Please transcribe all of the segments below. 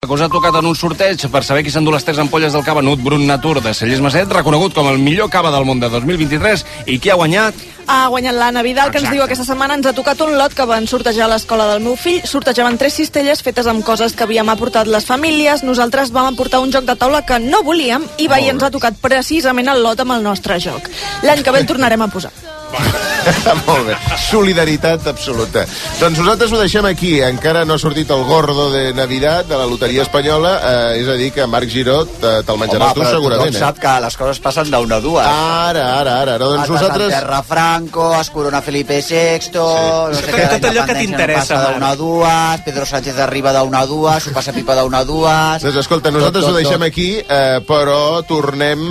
que us ha tocat en un sorteig per saber qui s'endú les 3 ampolles del cava Nut Brut Natur de Cellers Maset, reconegut com el millor cava del món de 2023, i qui ha guanyat? Ha guanyat l'Anna Vidal, que ens diu aquesta setmana ens ha tocat un lot que van sortejar a l'escola del meu fill. Sortejaven 3 cistelles fetes amb coses que havíem aportat les famílies. Nosaltres vam aportar un joc de taula que no volíem i veia ens ha tocat precisament el lot amb el nostre joc. L'any que ve el tornarem a posar. Molt bé, solidaritat absoluta. Doncs nosaltres ho deixem aquí. Encara no ha sortit el gordo de Navidad de la loteria espanyola, és a dir que Marc Giró te'l menjaràs tu segurament. Tothom sap que les coses passen d'1 a 2. Ara. Doncs nosaltres... Terra Franco, es corona Felipe VI, no sé què, tot allò que t'interessa. Passa d'1 a 2, Pedro Sánchez arriba d'1 a 2, s'ho passa pipa d'1 a 2... Doncs escolta, nosaltres ho deixem aquí, però tornem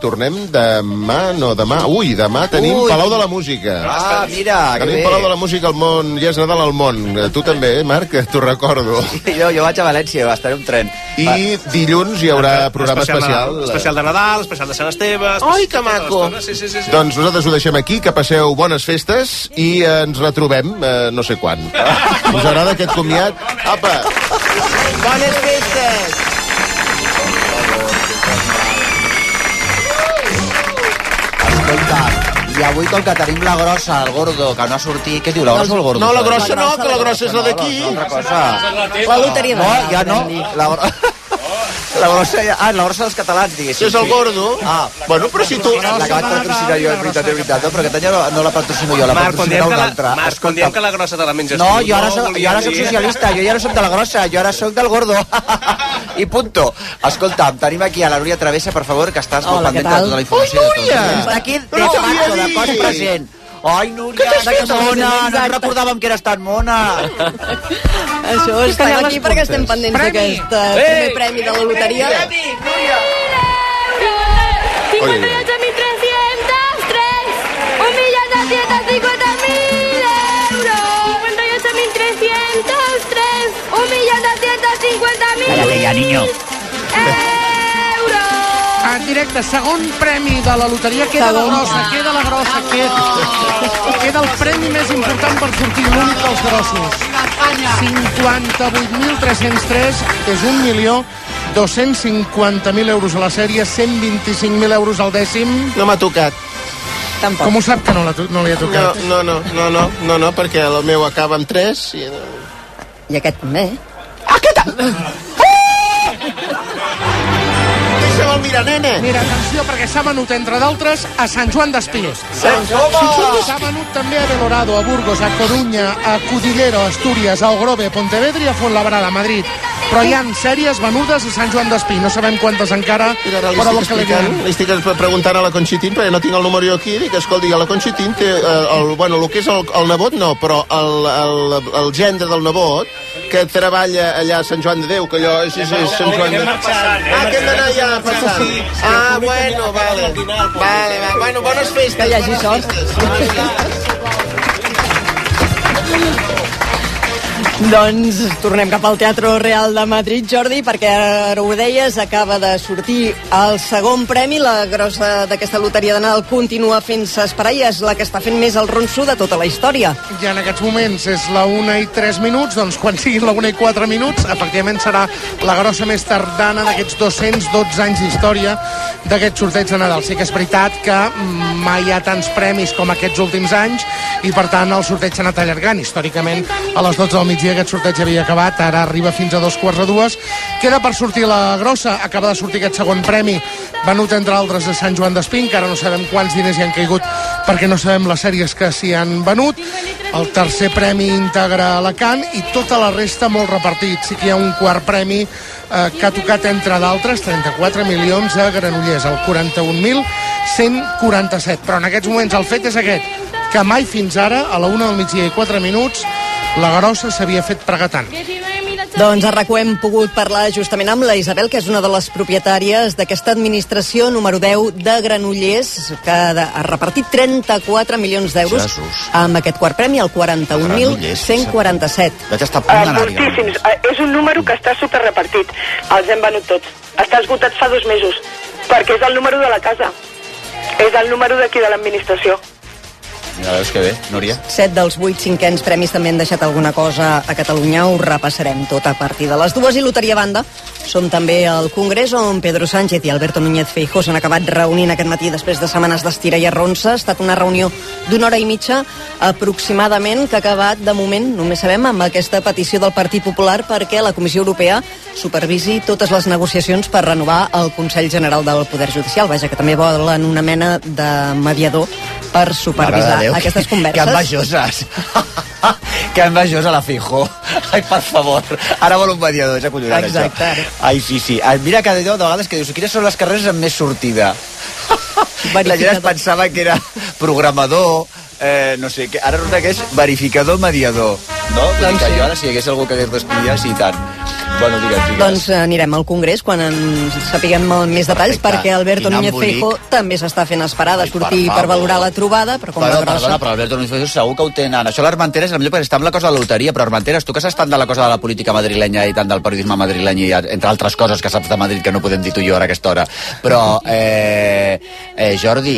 demà. Ui, demà tenim Palau de la Música. Ah, mira, que bé. Tenim Palau de la Música al món, ja és Nadal al món. Tu també, Marc, t'ho recordo. Jo vaig a València, estaré un tren. I dilluns hi haurà programa especial. Especial de Nadal, especial de Sant Esteve... Ai, que maco! Sí. Doncs nosaltres ho deixem aquí, que passeu bones festes i ens retrobem no sé quan. Us agrada aquest comiat? Apa! Bones festes! Escolta, i avui, com que tenim la grossa, el gordo, que no ha sortit... Què diu, la grossa o el gordo? No, la grossa no, que la grossa és la d'aquí. Una altra cosa. La loteria de... No, ja no. La grossa dels catalans, diguéssim. És el gordo? Ah, bueno, però si tu... la que vaig patrocinar jo, és veritat, no, però aquest any no la patrocino jo, la patrocina un altre. Marc, quan diem que la grossa te la menges no, tu... jo ara soc socialista, jo ja no soc de la grossa, jo ara soc del gordo. I punto. Escolta'm, tenim aquí a la Núria Travessa, per favor, que estàs molt pendent de tota la informació. Ui, Núria! Està aquí de facto, de cos present. Ai, Núria, que mona, no recordàvem que eres tan mona. Això, estem aquí perquè estem pendents d'aquest primer premi de la loteria. Premi, Núria! 58.303, 1.250.000 euros. 58.303, 1.250.000 Cállate ya, niño. euros. En directe, segon premi de la loteria. Queda la grossa. Queda el premi més important per sortir, l'únic dels grossos. 58.303 és 1.250.000 euros a la sèrie, 125.000 euros al dècim. No m'ha tocat. Tampoc. Com ho sap que no li ha tocat? No, perquè el meu acaba amb 3 i... I aquest també. Deixa'm mirar, nene! Mira, atenció, perquè s'ha venut, entre d'altres, a Sant Joan d'Espí. S'ha venut també a Belorado, a Burgos, a Coruña, a Cudillero, a Astúries, a Ogrove, a Pontevedra i a Fuenlabrada, a Madrid. Però hi ha sèries venudes a Sant Joan d'Espí. No sabem quantes encara, però el que li estic preguntant a la Conxitín, perquè no tinc el número jo aquí, dic, escolti, la Conxitín té, el que és el nebot no, però el gendre del nebot, que treballa allà a Sant Joan de Déu, que allò és Sant Joan de Déu. Que hem d'anar allà a passar. Bueno, vale. Bueno, bones festes. Que hi hagi sort. Doncs tornem cap al Teatro Real de Madrid, Jordi, perquè ara ho deies, acaba de sortir el segon premi. La grossa d'aquesta loteria de Nadal continua fent-se esperar i és la que està fent més el ronso de tota la història. I en aquests moments és la 1:03, doncs quan siguin la 1:04, efectivament serà la grossa més tardana d'aquests 212 anys d'història d'aquest sorteig de Nadal. Sí que és veritat que mai hi ha tants premis com aquests últims anys i per tant el sorteig s'ha anat allargant. Històricament a les 12 del migdia aquest sorteig havia acabat, ara arriba fins a 2:45. Queda per sortir la grossa, acaba de sortir aquest segon premi, venut entre altres a Sant Joan d'Espí, encara no sabem quants diners hi han caigut perquè no sabem les sèries que s'hi han venut. El tercer premi íntegre a Alacant i tota la resta molt repartit. Sí que hi ha un quart premi que ha tocat entre d'altres 34 milions a Granollers, el 41.147. Però en aquests moments el fet és aquest, que mai fins ara, a la 1:04, la grossa s'havia fet pregar tant. Doncs a RAC1 hem pogut parlar justament amb la Isabel, que és una de les propietàries d'aquesta administració número 10 de Granollers, que ha repartit 34 milions d'euros amb aquest quart premi, el 41.147. Vaig estar a punt d'anar-hi. Moltíssims. És un número que està superrepartit. Els hem venut tots. Està esgotat fa 2 mesos, perquè és el número de la casa. És el número d'aquí de l'administració. Ja veus que bé, Núria. 7 dels 8 cinquens premis també han deixat alguna cosa a Catalunya. Ho repassarem tot a partir de les 2. I loteria banda. Som també al Congrés on Pedro Sánchez i Alberto Núñez Feijóo s'han acabat reunint aquest matí després de setmanes d'estira i arronsa. Ha estat una reunió d'1 hora i mitja aproximadament que ha acabat, de moment, només sabem, amb aquesta petició del Partit Popular perquè la Comissió Europea supervisi totes les negociacions per renovar el Consell General del Poder Judicial. Vaja, que també volen una mena de mediador per supervisar aquestes converses. Que envejoses. Que envejosa la Feijóo. Ai, per favor. Ara vol un mediador, és acollonant, això. Exacte. Ai, sí. Mira que de vegades que dius, quines són les carreres amb més sortida? La gent es pensava que era programador, no sé, que ara resulta que és verificador mediador, no? Vull dir que jo ara si hi hagués algú que hagués d'estudiar, sí, tant. Bueno, digues. Doncs anirem al Congrés quan en sapiguem més detalls. Perfecte. Perquè Alberto Núñez Feijóo també s'està fent esperar de sortir per valorar la trobada, però com Perdona, però Alberto Núñez Feijóo segur que ho tenen. Això l'Armenteres, potser perquè està amb la cosa de la loteria, però Armenteres, tu que saps tant de la cosa de la política madrilenya i tant del periodisme madrileny i entre altres coses que saps de Madrid que no podem dir tu i jo ara a aquesta hora, però Jordi,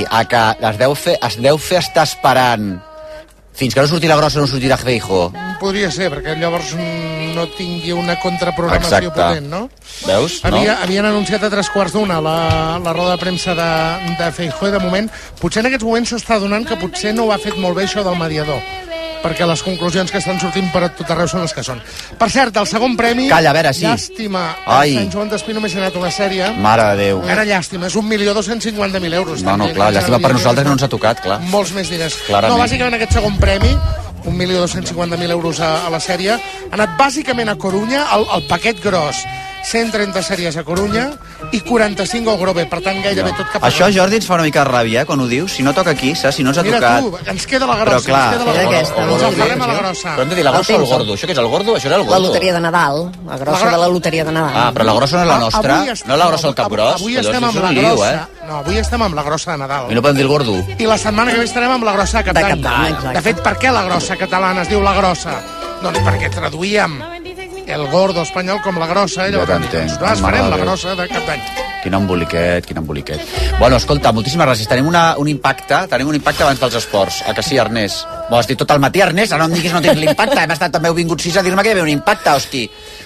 es deu fer estar esperant fins que no surti la grossa no sortirà Feijóo. Podria ser, perquè llavors no tingui una contraprogramació potent, no? Veus? Havien anunciat a 3:15 la roda de premsa de Feijóo i de moment, potser en aquests moments s'està donant que potser no ho ha fet molt bé això del mediador, perquè les conclusions que estan sortint per tot arreu són les que són. Per cert, el segon premi... Calla, a veure, sí. Llàstima. Sant Joan d'Espí només ha anat una sèrie. Mare de Déu. Era llàstima, és 1.250.000 euros. No, clar, llàstima per nosaltres que no ens ha tocat, clar. Molts més diners. Clarament. No, bàsicament aquest segon premi, 1.250.000 euros a la sèrie, ha anat bàsicament a Corunya, el paquet gros, 130 sèries a Corunya i 45 al Grove, per tant gairebé tot cap a... Això, Jordi, ens fa una mica de ràbia, quan ho dius. Si no toca aquí, saps? Si no ens ha tocat... Mira tu, ens queda la grossa, ens aferrem a la grossa. Però hem de dir la grossa o el gordo? Això què és el gordo? Això era el gordo. La loteria de Nadal, la grossa de la loteria de Nadal. Ah, però la grossa no és la nostra, no la grossa del Capgròs. Avui estem amb la grossa. No, avui estem amb la grossa de Nadal. I no podem dir el gordo. I la setmana que ve estarem amb la grossa de Cap d'Any. De fet, per què la grossa catalana es diu la grossa? Doncs perquè traduïem el gordo espanyol com la grossa. Ja t'entenc. Nosaltres farem la grossa de Cap d'Any. Quin emboliquet. Bueno, escolta, moltíssimes gràcies. Tenim un impacte abans dels esports. A que sí, Ernest? M'ho has dit tot el matí, Ernest? Ara no em diguis no tens l'impacte. Hem estat també, heu vingut 6 a dir-me que hi havia un impacte, hosti.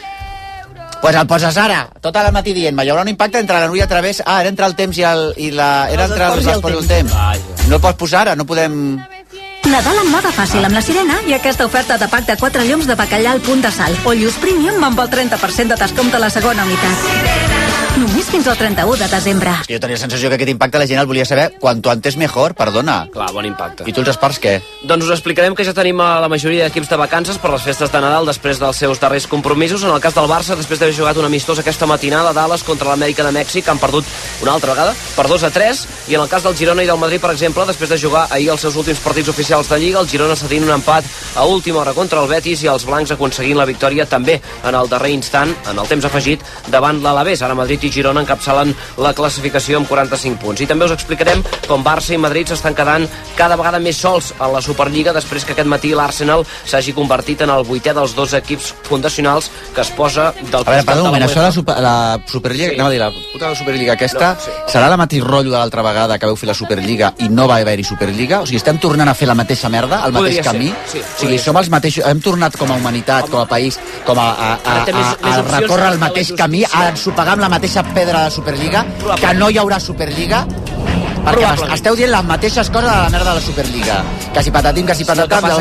Pues el poses ara, tot el matí dient-me. Hi haurà un impacte entre la Núria Través... Ah, era entre el temps era entre l'esport i el temps. No el pots posar ara, no podem... Nadal en moda fàcil amb la Sirena i aquesta oferta de pack de 4 lloms de bacallà al punt de sal o lluç premium amb el 30% de descompte a la segona unitat. Només fins al 31 de desembre. És que jo tenia la sensació que aquest impacte la gent el volia saber quanto antes mejor, perdona. Clar, bon impacte. I tu els esports què? Doncs us explicarem que ja tenim a la majoria d'equips de vacances per les festes de Nadal després dels seus darrers compromisos. En el cas del Barça, després d'haver jugat un amistós aquesta matinada a Dallas contra l'Amèrica de Mèxic, han perdut una altra vegada per 2-3. I en el cas del Girona i del Madrid, per exemple, després de jugar ahir els seus últims partits oficials de Lliga, el Girona cedint un empat a última hora contra el Betis i els blancs aconseguint la victòria també en el darrer instant, en el temps afegit, davant l'Alavés. Ara Madrid i Girona encapçalen la classificació amb 45 punts. I també us explicarem com Barça i Madrid s'estan quedant cada vegada més sols a la Superliga després que aquest matí l'Arsenal s'hagi convertit en el 8è dels 2 equips fundacionals que es posa del costat de la UEFA. Això la Superliga, sí. Anava a dir, la puta Superliga aquesta, serà la mateix rotllo de l'altra vegada que vau fer la Superliga i no va haver-hi Superliga? O sigui, estem tornant a fer la mateixa merda, el mateix camí? Sí, o sigui, som els mateixos, hem tornat com a humanitat, com a país, com a recórrer el mateix camí, a ensopegar amb la mateixa pedra de la Superliga, que no hi haurà Superliga, perquè esteu dient les mateixes coses de la merda de la Superliga. Que si patatim, que si patatam, no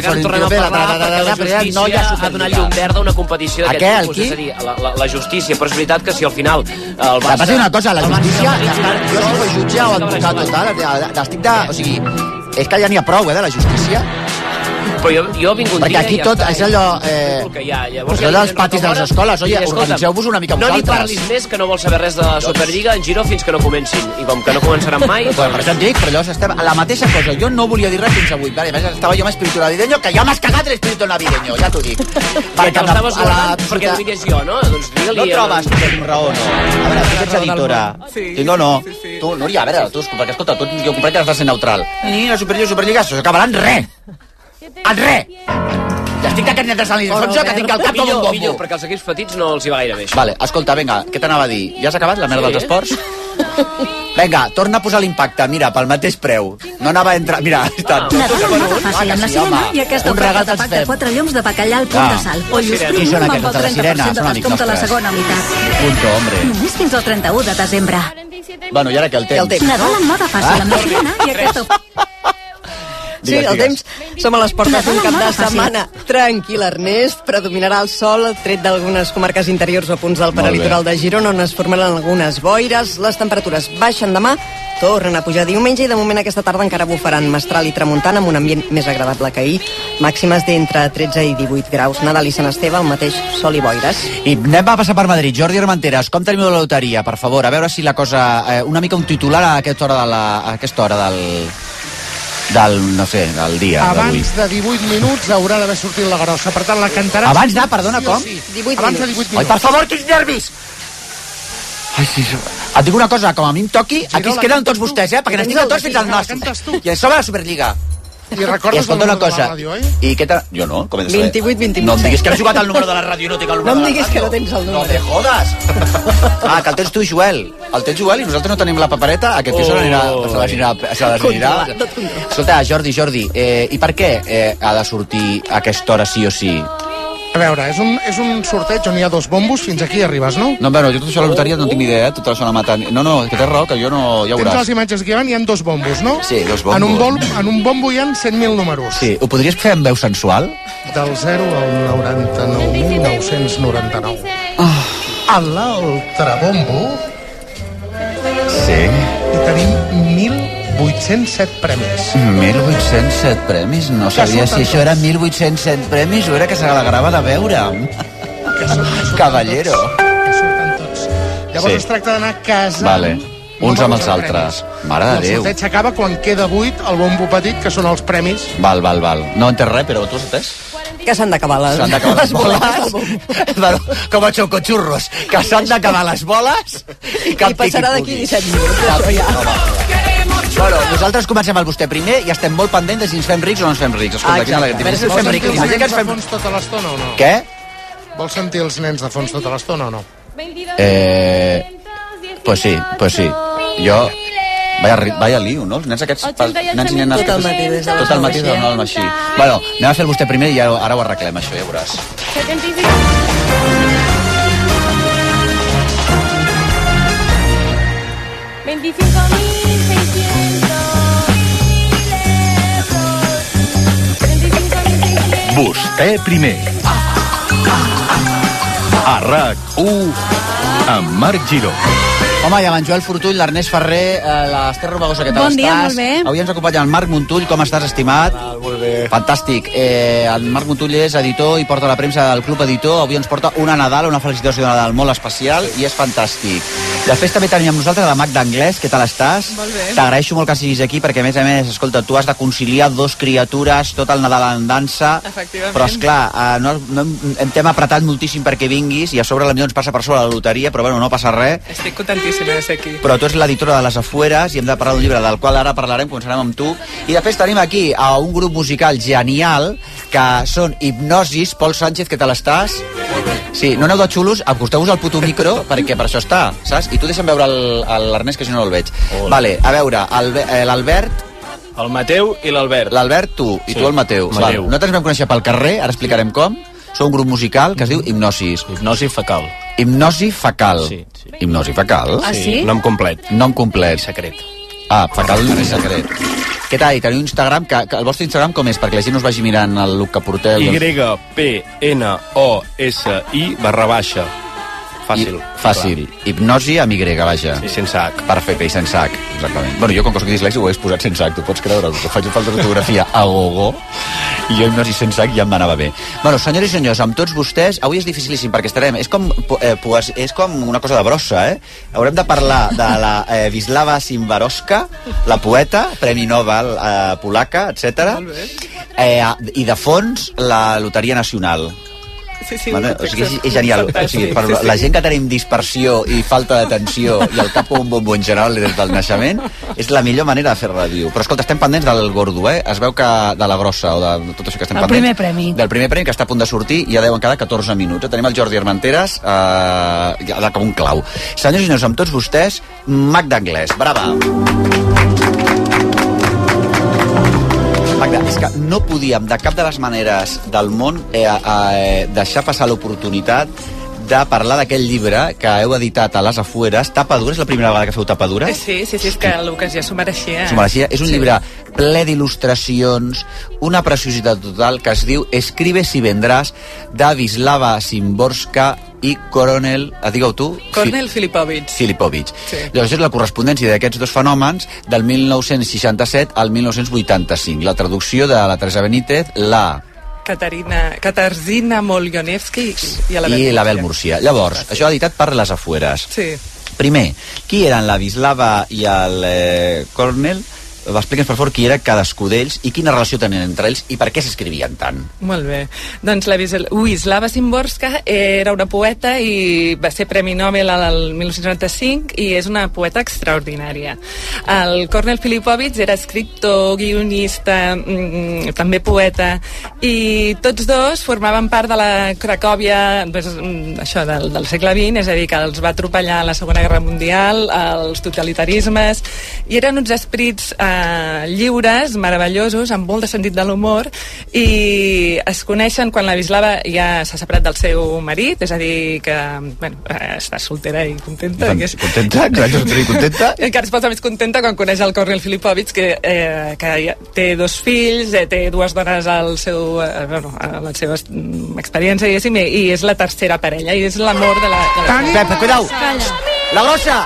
hi ha Superliga. Ha donat llum verda a una competició d'aquest tipus, és a dir, la justícia, però és veritat que si al final el Barça... Passa una cosa, la justícia, jo si fos jutge o advocat total, estic de... O sigui, és que ja n'hi ha prou, de la justícia. Però jo he vingut perquè aquí tot és allò... allò dels patis de les escoles. Oye, organitzeu-vos una mica vosaltres. No n'hi parlis més, que no vols saber res de la Superliga en Giró fins que no comencin. I com que no començaran mai... Per això et dic, però llavors estem a la mateixa cosa. Jo no volia dir res fins avui. Estava jo amb espíritu navideño, que ja m'has cagat l'espíritu navideño, ja t'ho dic. Perquè l'estaves guardant perquè no digués jo, no? Doncs digue-li... No trobes que tinc raó, no? A veure, tu ets editora. Tinc o no? Tu, Núria, a veure, tu, perquè escolta, jo compré que has de ser neutral. Ni la Superliga, això s'acabarà en res. En res! Ja estic d'aquest net de Sant Ildefonso que tinc el cap com un bombo. Millor, perquè als equips petits no els hi va gaire bé. Vale, escolta, vinga, què t'anava a dir? Ja has acabat la merda dels esports? Vinga, torna a posar l'impacte, mira, pel mateix preu. No anava a entrar... Mira, està... Nadal amb moda fàcil amb la Sirena i aquesta oferta de pack de 4 lloms de bacallà al punt de sal. O llos premium amb el 30% de descompte a la segona unitat. Punto, hombre. Només fins al 31 de desembre. Bueno, i ara què, el temps? Nadal amb moda fàcil amb la Sirena i aquesta oferta... Sí, el temps. Som a les portes d'un cap de setmana tranquil, Ernest. Predominarà el sol, tret d'algunes comarques interiors o punts del peralitoral de Girona, on es formaran algunes boires. Les temperatures baixen demà, tornen a pujar diumenge i de moment aquesta tarda encara bufaran mestral i tramuntana amb un ambient més agradable que ahir. Màximes d'entre 13 i 18 graus. Nadal i Sant Esteve, el mateix sol i boires. I anem a passar per Madrid. Jordi Armenteres, com tenim la loteria, per favor? A veure si la cosa... una mica un titular a aquesta hora del dia. Abans de 18 minuts haurà d'haver sortit la grossa. Per tant, la cantarà... Abans de, perdona, com? Sí. 18 Abans de 18 minuts. Ai, per favor, quins nervis! Ai, sí, et dic una cosa, com a mi em toqui, aquí es queden tots vostès, perquè n'estic tots fins al nostre. I a sobre la Superliga. I recordes el número de la ràdio, oi? I què tal? Jo no, com he de saber? 28-28. No em diguis que he jugat al número de la ràdio i no tinc el número de la ràdio. No em diguis que no tens el número. No te jodes. Que el tens tu, Joel. El tens, Joel, i nosaltres no tenim la papereta. Aquest tio se l'anirà. Escolta, Jordi, i per què ha de sortir a aquesta hora sí o sí? A veure, és un sorteig on hi ha 2 bombos, fins aquí arribes, no? No, bueno, jo tot això de la loteria no tinc ni idea, tota la zona matant. No, que tens raó, que jo no... Ja Tens veuràs. les imatges que hi ha 2 bombos, no? Sí, 2 bombos. En un bombo hi ha 100.000 números. Sí, ho podries fer amb veu sensual? Del 0 al 99.999. A l'altre bombo Sí. hi tenim 1.807 premis. 1.807 premis? No sabia si això era 1.807 premis o era que se l'agradava de veure'm. Caballero. Que surten tots. Llavors Sí. es tracta d'anar casant... Vale. Uns amb els números altres. premis. Mare de El Déu. sorteig s'acaba quan queda buit el bombo petit, que són els premis. Val. No entès res, però tu has entès? Que s'han d'acabar les... S'han d'acabar les boles. Bueno, com a xocochurros. Que s'han d'acabar les boles i cap I passarà d'aquí 17 minuts, això ja. Bueno, nosaltres comencem el vostè primer i estem molt pendents de si ens fem rics o no ens fem rics. Escolta, quina alegria. Si ens Vols fem sentir rics, els imagina que nens ens de fem... fons tota l'estona o no? Què? Vols sentir els nens de fons tota l'estona o no? Pues sí. Jo... Vaya lío, no? Els nens aquests... Nens i nenes... Tot el matí, des de les Tot el matí 9, de 9 així. Bueno, anem a fer el vostè primer i ara ho arreglem, això, ja veuràs. 25.600. Vostè primer. A RAC1 amb Marc Giró. Home, i amb en Joel Fortull, l'Ernest Ferrer, l'Ester Romagosa, què tal Bon dia, estàs? molt bé. Avui ens acompanya el Marc Montull, com estàs, estimat? Molt bé. Fantàstic. El Marc Montull és editor i porta la premsa del Club Editor. Avui ens porta una Nadal, una felicitació de Nadal molt especial i és fantàstic. Després també tenim amb nosaltres la Magda Anglès, què tal estàs? Molt bé. T'agraeixo molt que siguis aquí perquè, a més, escolta, tu has de conciliar 2 criatures, tot el Nadal en dansa. Efectivament. Però, esclar, t'hem apretat moltíssim perquè vinguis i a sobre potser ens passa per sobre la loteria, però bueno, no passa res. Estic contentíssima de ser aquí. Però tu ets l'editora de Les Afueres i hem de parlar d'un llibre del qual ara parlarem, començarem amb tu. I després tenim aquí a un grup musical genial que són Hipnosis. Pol Sánchez, què tal estàs? Sí, no aneu de xulos, acosteu-vos al puto micro perquè per això està, saps? I tu deixa'm veure l'Ernest, que si no el veig. Vale, a veure, l'Albert... El Mateu i l'Albert. L'Albert, tu, i Sí, tu el Mateu. Mateu. Val. Nosaltres ens vam conèixer pel carrer, ara explicarem com. Són un grup musical que es diu Hipnosis. Hipnosi fecal. Hipnosi fecal. Sí. Hipnosi fecal? Ah, sí? Nom complet. Nom complet. Secret. Ah, fecal i secret. Què tal? Teniu Instagram? Que el vostre Instagram com és? Perquè la gent us vagi mirant el look que porteu. YPNOSI / Fàcil. Fàcil. Hipnosi amb Y, vaja. Sí, sense H. Perfecte, i sense H, exactament. Bueno, jo com que soc dislèxic ho hagués posat sense H, tu pots creure, que faig falta d'ortografia a gogo, i jo hipnosi sense H ja em anava bé. Bueno, senyors i senyors, amb tots vostès, avui és dificilíssim perquè estarem... És com una cosa de brossa, eh? Haurem de parlar de la Wisława Szymborska, la poeta, Premi Nobel polaca, etc. I de fons, la Loteria Nacional. Sí, o sigui, és genial. O sigui, per la gent que tenim dispersió i falta d'atenció i el cap com un bombo en general des del naixement, és la millor manera de fer ràdio. Però escolta, estem pendents del Gordo, eh? Es veu que de la grossa o de tot això que estem pendents. Primer premi. Del primer premi, que està a punt de sortir, ja deuen quedar 14 minuts. Tenim el Jordi Armenteres, ja com un clau. Senyors i senyors, amb tots vostès, Magda Anglès. Brava! Magda, és que no podíem de cap de les maneres del món deixar passar l'oportunitat de parlar d'aquell llibre que heu editat a les Afueres. Tapadura, és la primera vegada que feu Tapadura? Sí, és que l'ocasió s'ho mereixia. S'ho mereixia. És un llibre ple d'il·lustracions, una preciositat total, que es diu Escribes y vendrás, de Wisława Szymborska i Kornel, digueu tu? Kornel Filipovich. Sí. Llavors és la correspondència d'aquests dos fenòmens del 1967 al 1985. La traducció de la Teresa Benítez, la Katarzyna Molionevski i l'Abel Murcia. Llavors, això editat per les Afueres. Sí. Primer, qui eren la Wisława i el Kornel? Explica'ns, per favor, qui era cadascú d'ells i quina relació tenien entre ells i per què s'escrivien tant. Molt bé. Doncs la Wisława Szymborska era una poeta i va ser Premi Nobel al 1995 i és una poeta extraordinària. El Kornel Filipovich era escriptor, guionista, també poeta, i tots dos formaven part de la Cracòvia això del segle XX, és a dir, que els va atropellar la Segona Guerra Mundial, els totalitarismes, i eren uns esprits lliures, meravellosos, amb molt de sentit de l'humor, i es coneixen quan la Wisława ja s'ha separat del seu marit, és a dir, que està soltera i contenta. Contenta? Encara es posa més contenta quan coneix el Kornel Filipovich, que té dos fills, té dues dones a la seva experiència, diguéssim, i és la tercera parella, i és l'amor de la... Pep, cuidao! La grossa!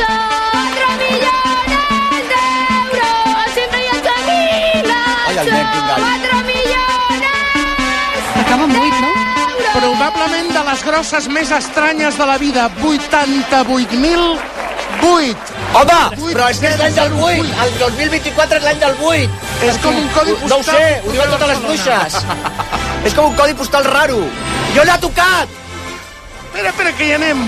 Acaba amb 8, no? Probablement de les grosses més estranyes de la vida. 88.008. Home, però és que és l'any del 8. El 2024 és l'any del 8. És com un codi postal. No ho sé, ho diuen totes les bruixes. És com un codi postal raro. Jo l'he tocat! Espera, que hi anem.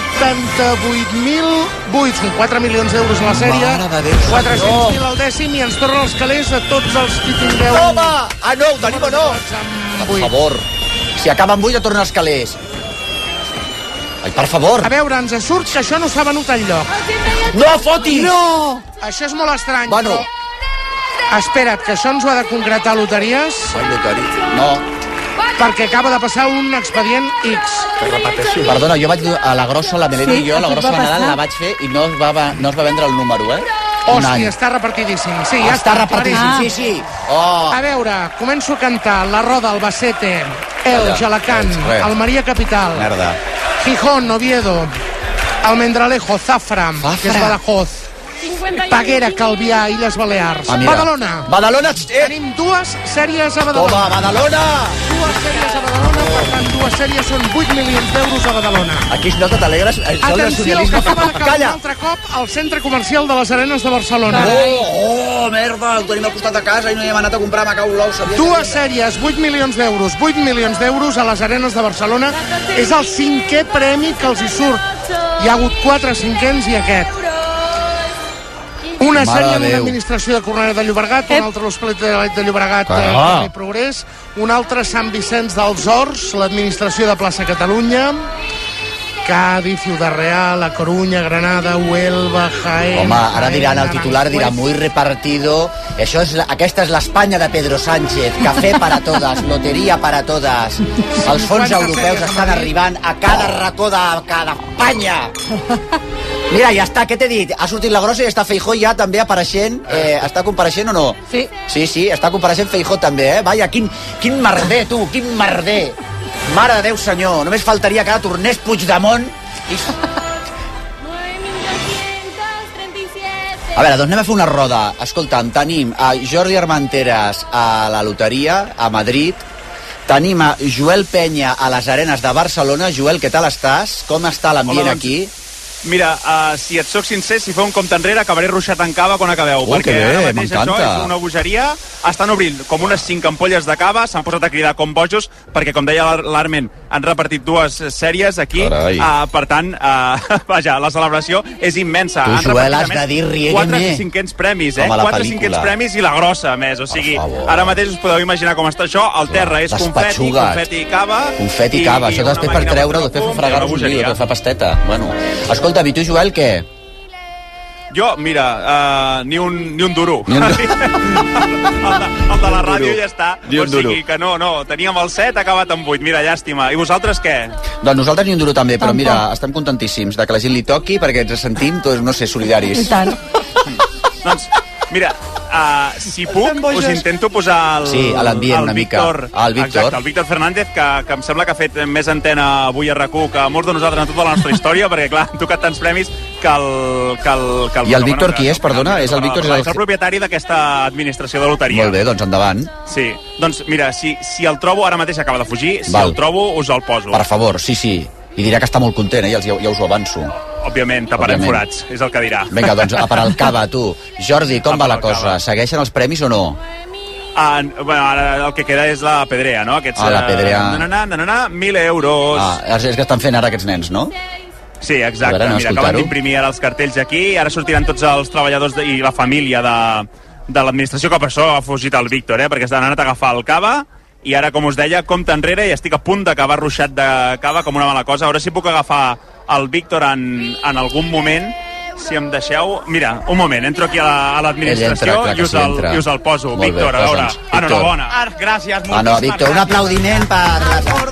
88.008. Són 4 milions d'euros a la sèrie. 400.000 al dècim i ens tornen els calés a tots els que tingueu... Home! Ah, no, ho tenim o no? Per favor, si acaba amb 8 ja tornen els calés. Ai, per favor. A veure, ens surt que això no s'ha venut enlloc. No fotis! No! Això és molt estrany, bueno. Però... Espera't, que això ens ho ha de concretar Loteries. Ai, Loteries. No. Perquè acaba de passar un expedient X. Perdona, jo vaig a la grossa, la Melena i jo, la grossa de Nadal la vaig fer i no es va vendre el número, eh? Hòstia, està repartidíssim. Sí, ja està repartidíssim, sí. Oh. A veure, començo a cantar La Roda, Albacete, Elx, Alacant, Almeria Capital, Gijón, Oviedo, Almendralejo, Zafra, que és Badajoz, Peguera, Calvià, Illes Balears, Badalona. Tenim dues sèries a Badalona. Toma, Badalona! Dues sèries a Badalona, per tant, dues sèries són 8 milions d'euros a Badalona. Aquí es nota, t'alegres? Atenció, que acaba de caure un altre cop al centre comercial de les Arenes de Barcelona. Oh, merda, el tenim al costat de casa i no hi hem anat a comprar Macau l'ou. Dues sèries, 8 milions d'euros. 8 milions d'euros a les Arenes de Barcelona. És el 5è premi que els hi surt. Hi ha hagut 4 cinquens i aquest. Una sèrie d'una administració de Cornellà de Llobregat, una altra l'Hospitalet de Llobregat, també Progrés, una altra Sant Vicenç dels Horts, l'administració de Plaça Catalunya, Cádiz, Ciudad Real, La Coruña, Granada, Huelva, Jaén... Home, ara diran, el titular dirà muy repartido. Aquesta és l'Espanya de Pedro Sánchez. Café para todas, loteria para todas. Els fons europeus estan arribant a cada racó de cada Espanya. Mira, ja està, què t'he dit? Ha sortit la grossa i està Feijóo ja també apareixent. Està compareixent o no? Sí. Sí, està compareixent Feijóo també, eh? Vaja, quin merder, tu, quin merder. Mare de Déu, senyor, només faltaria que ara tornés Puigdemont i... A veure, doncs anem a fer una roda. Escolta'm, tenim a Jordi Armenteres a la loteria, a Madrid. Tenim a Joel Penya a les Arenes de Barcelona. Joel, què tal estàs? Com està l'ambient aquí? Mira, si et soc sincer, si feu un compte enrere, acabaré ruixat en cava quan acabeu. Que bé, ara mateix m'encanta. això és una bogeria. Estan obrint com unes 5 ampolles de cava, s'han posat a cridar com bojos, perquè, com deia l'Armen, han repartit 2 sèries aquí. Per tant, vaja, la celebració és immensa. Tu, Joel, has de dir riégueme. 4 500 premis, Com a la 4 pel·lícula. 500 premis i la grossa, a més. O sigui, ara mateix us podeu imaginar com està això. Al terra és confeti, confeti i cava. Confeti i cava, això després per treure-ho, després per fregar-ho un dia, després fa pasteta. Bueno, escolta, i tu, Joel, què? Jo, mira, ni un duro. Ni un duro. El de la ràdio ja està. Ni un O sigui duro. que no, teníem el 7, ha acabat amb 8. Mira, llàstima. I vosaltres què? Doncs nosaltres ni un duro també, però mira, estem contentíssims de que la gent li toqui perquè ens sentim, tots, no sé, solidaris. I tant. Doncs, mira, si puc, us intento posar Sí, a l'ambient una mica. El Víctor. Exacte, el Víctor Fernández, que em sembla que ha fet més antena avui a RAC1 que molts de nosaltres en tota la nostra història, perquè, clar, han tocat tants premis que el... I el Víctor qui és, perdona? És el Víctor? És el propietari d'aquesta administració de loteria. Molt bé, doncs endavant. Sí, doncs mira, si el trobo, ara mateix acaba de fugir, si el trobo us el poso. Per favor, sí. I dirà que està molt content, ja us ho avanço. Òbviament, taparem forats, és el que dirà. Vinga, doncs, a per al cava, tu. Jordi, com va la cosa? Segueixen els premis o no? Bueno, ara el que queda és la pedrea, no? Aquests, la pedrea. 1.000 euros. És que estan fent ara aquests nens, no? Sí, exacte. A veure, mira, acaben d'imprimir ara els cartells aquí, ara sortiran tots els treballadors i la família de l'administració, que per això ha fugit el Víctor, perquè s'han anat a agafar el cava, i ara, com us deia, compte enrere i estic a punt d'acabar ruixat de cava com una mala cosa. A veure si puc agafar el Víctor en algun moment, si em deixeu... Mira, un moment, entro aquí a l'administració i us el poso. Molt Víctor, bé, a veure, posa'ns. enhorabona. Gràcies, No, Víctor, un aplaudiment per...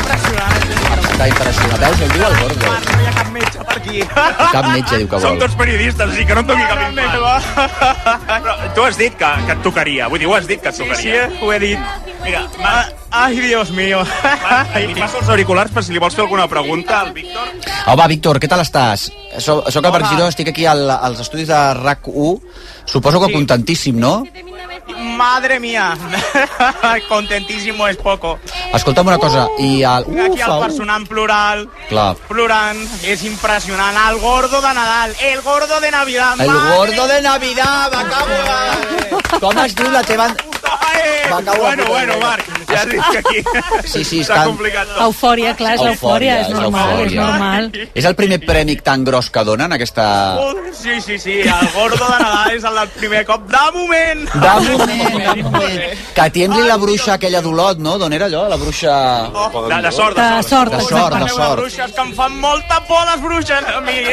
Està impressionant. Veus, el diu el Gordo. No hi ha cap metge per aquí. Cap metge diu que Som vol. tots periodistes, així que no em doni cap infant. Però tu has dit que et tocaria, vull dir, ho has dit que et tocaria. Sí, ho he dit. Mira, Ai, Dios mío. li passo els auriculars per si li vols fer alguna pregunta al Víctor. Va, Víctor, què tal estàs? Soc el Bargidor, estic aquí als estudis de RAC1. Suposo que contentíssim, no? Madre mía. Contentísimo es poco. Escolta'm una cosa, i el... Aquí el personal plural, Clar. plorant, és impressionant. El gordo de Nadal, el gordo de Navidad. El gordo de Navidad, com es diu la teva... Bueno, Marc, ja has dit que aquí Sí, s'ha complicat tot. Eufòria, clar, és l'eufòria, és normal. És el primer premi tan gros que donen, aquesta... Sí, el gordo de Nadal és el del primer cop, de moment. De moment. Que tiembli la bruixa aquella d'Olot, no? D'on era allò, la bruixa... De sort. Les bruixes, que em fan molta por les bruixes a mi.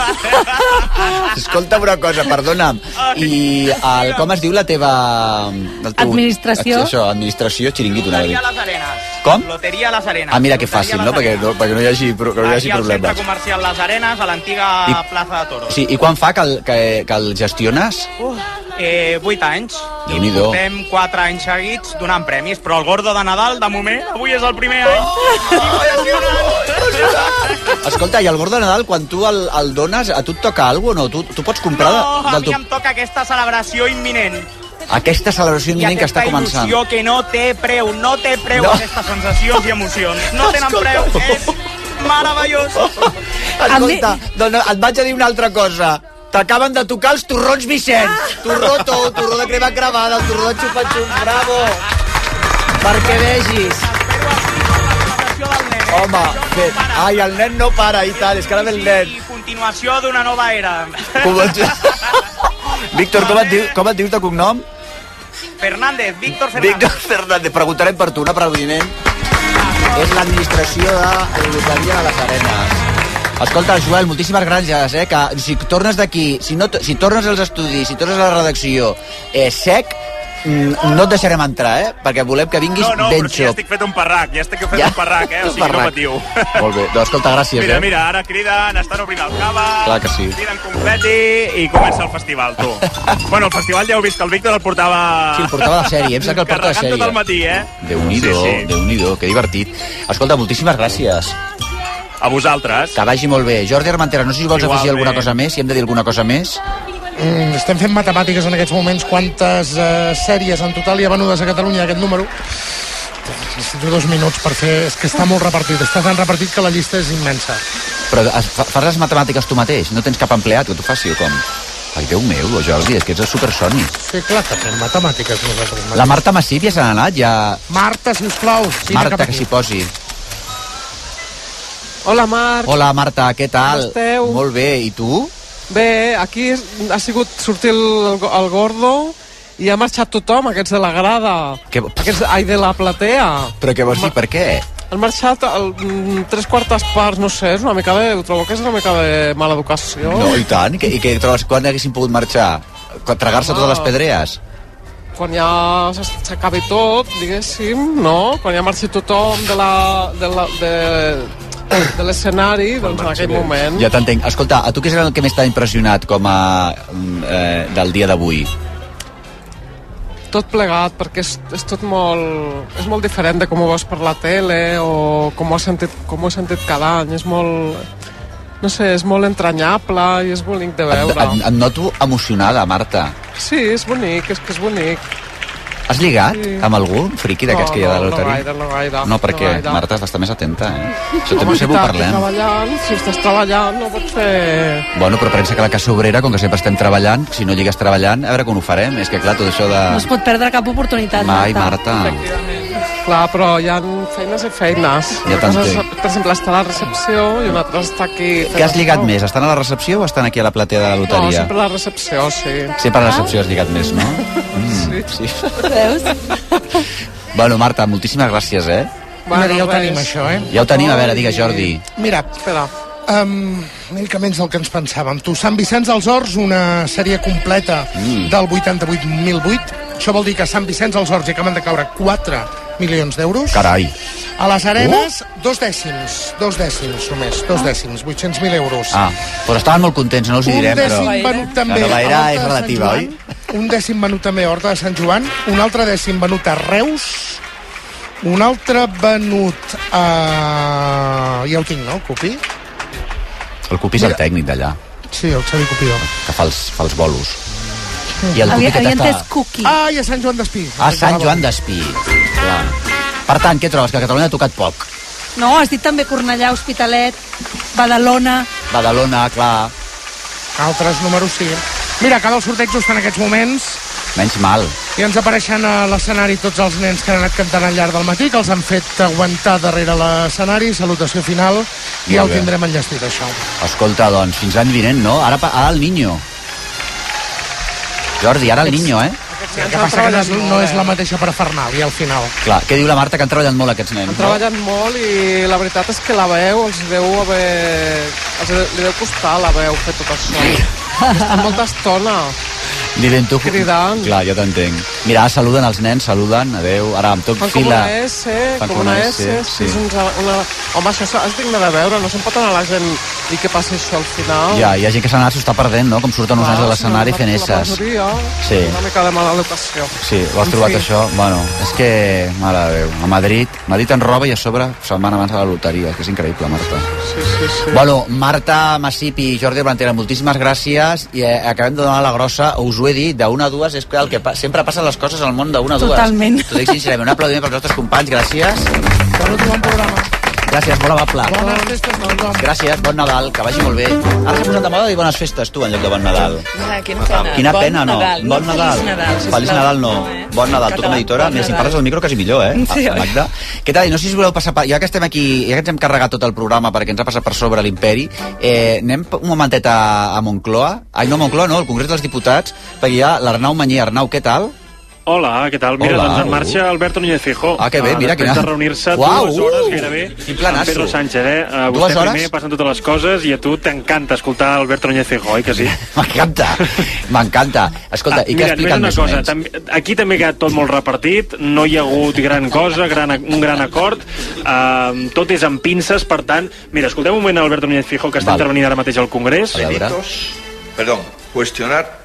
Escolta'm una cosa, perdona'm. I com es diu la teva... Administració. Això, administració, xiringuito. Loteria Les Arenes. Com? Loteria Les Arenes. Mira que fàcil, no? Perquè no hi hagi Aquí al centre problemes. comercial Les Arenes, a l'antiga plaça de Toros. Sí, i quan fa que el gestiones? 8 anys. Déu-n'hi-do. Portem 4 anys seguits donant premis, però el gordo de Nadal, de moment, avui és el primer any. Escolta, i el gordo de Nadal, quan tu el dones, a tu et toca alguna cosa o no? Tu pots comprar No, a del mi teu... em toca aquesta celebració imminent. Aquesta celebració imminent que està començant. I aquesta il·lusió que no té preu, No. aquestes sensacions i emocions. No tenen preu, és meravellós. Escolta, doncs et vaig a dir una altra cosa. T'acaben de tocar els torrons Vicenç. Torró tou, torró de crema cremada, el torró de xupa-xup, bravo. Perquè vegis. Home, ai, el nen no para i tal, és que ara ve el nen. Continuació d'una nova era. Víctor, com et dius de cognom? Fernández, Víctor Fernández. Víctor Fernández, preguntarem per tu, un aplaudiment. És l'administració de la Loteria de les Arenes. Escolta, Joel, moltíssimes gràcies, que si tornes d'aquí, si tornes als estudis, si tornes a la redacció sec, no et deixarem entrar, perquè volem que vinguis ben però si ja estic fet un parrac, o sigui, no patiu. Molt bé, doncs escolta, gràcies. Mira, ara criden, estan obrint el cava, clar que sí. criden confeti i comença el festival, tu. Bueno, el festival ja heu vist que el Víctor el portava... Sí, el portava de sèrie, em sembla que el porta de sèrie. Carregant tot el matí, Déu-n'hi-do, Sí. Déu-n'hi-do, que divertit. Escolta, moltíssimes gràcies. A vosaltres. Que vagi molt bé. Jordi Armentera, no sé si vols Igualment. afegir alguna cosa més, si hem de dir alguna cosa més. Estem fent matemàtiques en aquests moments. Quantes sèries en total hi ha venudes a Catalunya, aquest número? Necessito 2 minuts per fer... És que està molt repartit. Està tan repartit que la llista és immensa. Però fas les matemàtiques tu mateix? No tens cap empleat que t'ho faci o com? Ai, Déu meu, Jordi, és que ets supersònic. Sí, clar, que fem matemàtiques nosaltres. La Marta Massip ja se n'ha anat, ja... Marta, sisplau. Marta, que s'hi posi. Hola, Marc. Hola, Marta, què tal? Com esteu? Molt bé, i tu? Bé, aquí ha sigut sortir el gordo i ha marxat tothom, aquests de la grada. Aquests de la platea. Però què vols dir, per què? Han marxat 3/4 parts, no sé, és una mica de... Ho trobo que és una mica de mala educació. No, i tant. I què trobes? Quan haguessin pogut marxar? Tragar-se totes les pedrees? Quan ja s'acabi tot, diguéssim, no? Quan ja marxi tothom de l'escenari, doncs en aquell moment... Ja t'entenc. Escolta, a tu què és el que més t'ha impressionat com a del dia d'avui? Tot plegat, perquè és tot molt... És molt diferent de com ho veus per la tele o com ho he sentit cada any. És molt... No sé, és molt entranyable i és bonic de veure. Et noto emocionada, Marta. Sí, és bonic, és que és bonic. Has lligat amb algú friqui d'aquests que hi ha de la loteria? No gaire. No, perquè, Marta, has d'estar més atenta, Això també ho parlem. Si estàs treballant, no pots fer... Bueno, però pensa que la Caixa Obrera, com que sempre estem treballant, si no lligues treballant, a veure com ho farem. És que, clar, tot això de... No es pot perdre cap oportunitat, Mai, Marta. Clar, però hi ha feines i feines. Ja t'entenc. Per exemple, està a la recepció i una altra està aquí... Què has lligat més? Estan a la recepció o estan aquí a la platea de la loteria? No, sempre a la recepció, sí. Sempre a la recepció has lligat més, no? Sí. Veus? Bueno, Marta, moltíssimes gràcies, Mira, ja ho tenim, això, Ja ho tenim, a veure, digues, Jordi. Mira, espera. Una mica menys del que ens pensàvem. Tu, Sant Vicenç dels Horts, una sèrie completa del 88.008. Això vol dir que a Sant Vicenç dels Horts hi acaben de caure 4 milions d'euros. Carai. A les Arenes, 2 dècims només, 2 dècims, 800.000 euros. Però estaven molt contents, no us hi direm, però... Un dècim venut també la a és Horta de Sant relativa, Joan. Un dècim venut també a Horta de Sant Joan. Un altre dècim venut a Reus. Un altre venut a... Ja ho tinc, no, Cupi? El Cupi és el tècnic d'allà. Sí, el Xavi Cupidó. Que fa els bolos. I el Cupi que t'està... Ah, i a Sant Joan d'Espí. A Sant Joan d'Espí. Clar. Per tant, què trobes? Que a Catalunya ha tocat poc. No, has dit també Cornellà, Hospitalet, Badalona... Badalona, clar. Altres números, sí. Mira, acaba el sorteig just en aquests moments. Menys mal. I ens apareixen a l'escenari tots els nens que han anat cantant al llarg del matí, que els han fet aguantar darrere l'escenari, salutació final, i ja ho tindrem enllestit, això. Escolta, doncs, fins l'any vinent, no? Ara el Niño. Jordi, ara el Niño, El que passa que no és la mateixa parafernàlia al final. Clar, què diu la Marta? Que han treballat molt aquests nens. Han treballat molt i la veritat és que la veu li deu costar la veu fer tot això. Estan molta estona Dient tu... cridant. Clar, ja t'entenc. Mira, saluden els nens, saluden, adeu. Ara amb tot fila... Fan com una S, sí. Home, això és digne de veure, no se'n pot anar la gent i que passi això al final. Ja, hi ha gent que s'ho està perdent, no? Com surten uns nens de l'escenari fent esses. La majoria, sí. Una mica de mala educació. Sí, ho has trobat això? Bueno, és que, mare de Déu, a Madrid en roba i a sobre se'n van abans a la loteria, que és increïble, Marta. Sí. Bueno, Marta Massip i Jordi Brantera, moltíssimes gràcies i acabem de donar la grossa, us ho he dit, d'1 a 2 és que el que sempre passen les coses al món d'1 a 2. Totalment. T'ho dic sincerament, un aplaudiment pels nostres companys, gràcies. Bon programa. Gràcies, molt amable. Bones festes, Nadal. Gràcies, bon Nadal, que vagi molt bé. Ara s'ha posat de moda dir bones festes, tu, en lloc de bon Nadal. Quina pena. Quina pena, no? Bon Nadal. Feliç Nadal, sisplau. Feliç Nadal, no. Bon Nadal, tu com a editora. Mira, si em parles del micro, quasi millor, Sí, Magda. Què tal? No sé si us voleu passar... Ja que estem aquí, ja que ens hem carregat tot el programa perquè ens ha passat per sobre l'Imperi, anem un momentet a Moncloa. Ai, no, Moncloa, no, al Congrés dels Diputats, perquè hi ha l'Arnau Mañé. Arnau, què tal? Hola, què tal? Mira, doncs en marxa Alberto Núñez Feijóo. Ah, que bé, mira, després de reunir-se 2 hores gairebé amb Pedro Sánchez, Vostè primer passen totes les coses i a tu t'encanta escoltar Alberto Núñez Feijóo, oi que sí? M'encanta. Escolta, i què ha explicat més o menys? Aquí també ha quedat tot molt repartit, no hi ha hagut gran cosa, un gran acord, tot és amb pinces, per tant, mira, escoltem un moment a Alberto Núñez Feijóo, que està intervenint ara mateix al Congrés. Perdón, cuestionar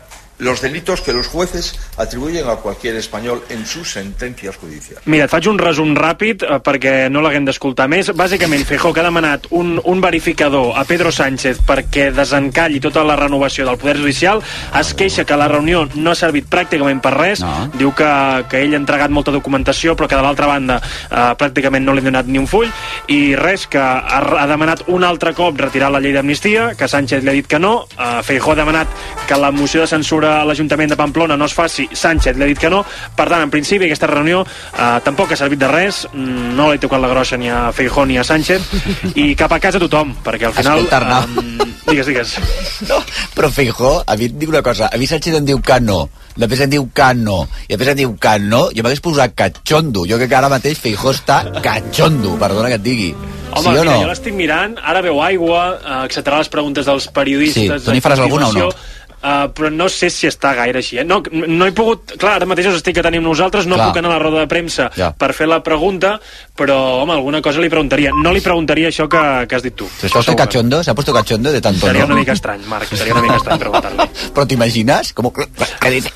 los delitos que los jueces atribuyen a cualquier español en sus sentencias judiciales. Mira, et faig un resum ràpid perquè no l'haguem d'escoltar més. Bàsicament, Feijóo, que ha demanat un verificador a Pedro Sánchez perquè desencalli tota la renovació del Poder Judicial, es queixa que la reunió no ha servit pràcticament per res, diu que ell ha entregat molta documentació però que de l'altra banda pràcticament no li ha donat ni un full, i res, que ha demanat un altre cop retirar la llei d'amnistia, que Sánchez li ha dit que no. Feijóo ha demanat que la moció de censura a l'Ajuntament de Pamplona no es faci, Sánchez li ha dit que no. Per tant, en principi aquesta reunió tampoc ha servit de res, no li ha tocat la grossa ni a Feijóo ni a Sánchez, i cap a casa tothom, perquè al final... Escolta, Digues. No, però Feijóo, a mi et dic una cosa, a mi Sánchez em diu que no, després em diu que no, i després em diu que no, jo m'hagués posat catxondo. Jo crec que ara mateix Feijóo està catxondo, perdona que et digui. Home, sí o no? Mira, jo l'estic mirant, ara veu aigua, acceptarà les preguntes dels periodistes... Sí, tu n'hi faràs alguna o no? Però no sé si està gaire així. No he pogut... Clar, ara mateix us estic atenint nosaltres, no puc anar a la roda de premsa per fer la pregunta, però, home, alguna cosa li preguntaria. No li preguntaria això que has dit tu. ¿Se ha cachondo? ¿Se ha puesto cachondo de tanto seria no? Una mica estrany, Marc, seria una mica estrany preguntar-li. Però t'imagines? Com que dice...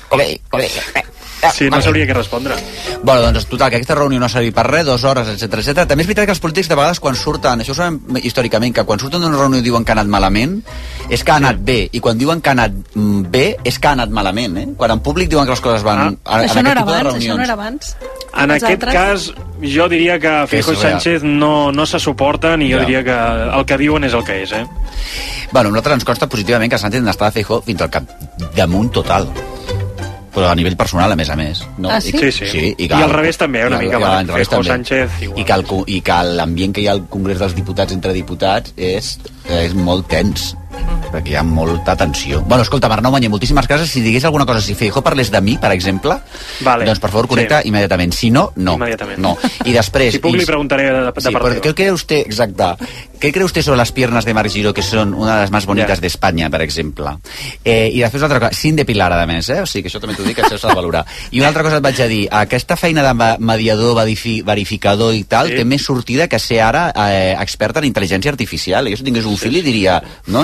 Sí, no sabria què respondre. Bueno, doncs, total, que aquesta reunió no ha servit per res, 2 hores, etc. També és veritat que els polítics de vegades quan surten, això ho sabem històricament, que quan surten d'una reunió i diuen que ha anat malament, és que ha anat bé, i quan diuen que ha anat bé, és que ha anat malament, eh? Quan en públic diuen que les coses van... Això no era abans, En aquest cas, jo diria que Feijóo i Sánchez no se suporten, i jo diria que el que diuen és el que és, eh? Bueno, a nosaltres ens consta positivament que Sánchez n'està de Feijóo fins al capdamunt total. Però a nivell personal, a més. No? Sí. I al revés també, una mica. Feijóo, Sánchez, igual. I que l'ambient que hi ha al Congrés dels Diputats entre diputats és molt tens, perquè hi ha molta tensió. Bueno, escolta, Arnau Mañé, moltíssimes gràcies. Si digués alguna cosa, si Feijóo parlés de mi, per exemple, doncs per favor connecta immediatament. Si no, no. No. Y después... Si puc li preguntaré de part teva. ¿Qué cree usted, exacto, qué cree usted sobre las piernas de Marc Giró, que son una de las más bonitas de España, per exemple? I després una altra cosa, sin depilar, a més, o sigui que això també t'ho dic, que això s'ha de valorar. I una altra cosa et vaig a dir, aquesta feina de mediador, verificador i tal, té més sortida que ser ara expert en intel·ligència artificial. Jo si tingués un fill li diria,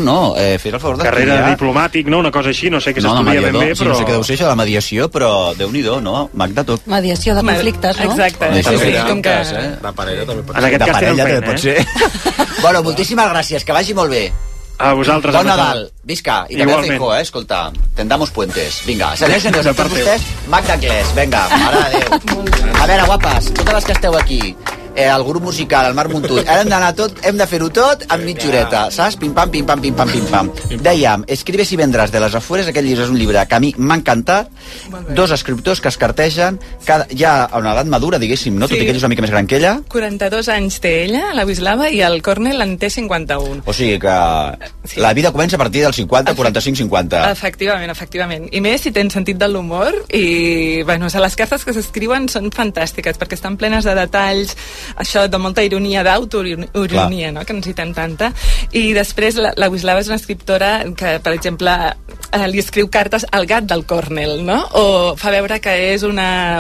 fes el favor d'estudiar. Carrera diplomàtic, no? Una cosa així, no sé què s'estudia ben bé, però... No sé què deu ser això de la mediació, però Déu-n'hi-do, no? Magda, tot. Mediació de conflictes, no? Exacte. Com que... De parella també pot ser. En aquest cas també pot ser. Bueno, moltíssimes gràcies, que vagi molt bé. A vosaltres. Bon Nadal, visca. I també el Feijóo, escolta, tendamos puentes. Vinga, senyors, per vostès, Magda Anglès, vinga, mare de Déu. A veure, guapes, totes les que esteu aquí, el grup musical, el Marc Montull, ara hem de fer-ho tot amb mitja horeta, saps? Pim-pam, pim-pam, pim-pam, pim-pam. Dèiem, Escribes i vendràs de les afueres, aquest llibre és un llibre que a mi m'ha encantat, 2 escriptors que es cartegen, ja a una edat madura, diguéssim, no? Tot i que ell és una mica més gran que ella. 42 anys té ella, la Wisława, i el Cornel en té 51. O sigui que la vida comença a partir dels 50, 45, 50. Efectivament. I més si tens sentit de l'humor, i, bueno, les cartes que s'escriuen són fantàstiques, perquè estan plenes de detalls, això de molta ironia, d'autoironia, no? Que necessitem tanta. I després la Wisława és una escriptora que, per exemple, li escriu cartes al gat del Cornel, no? O fa veure que és una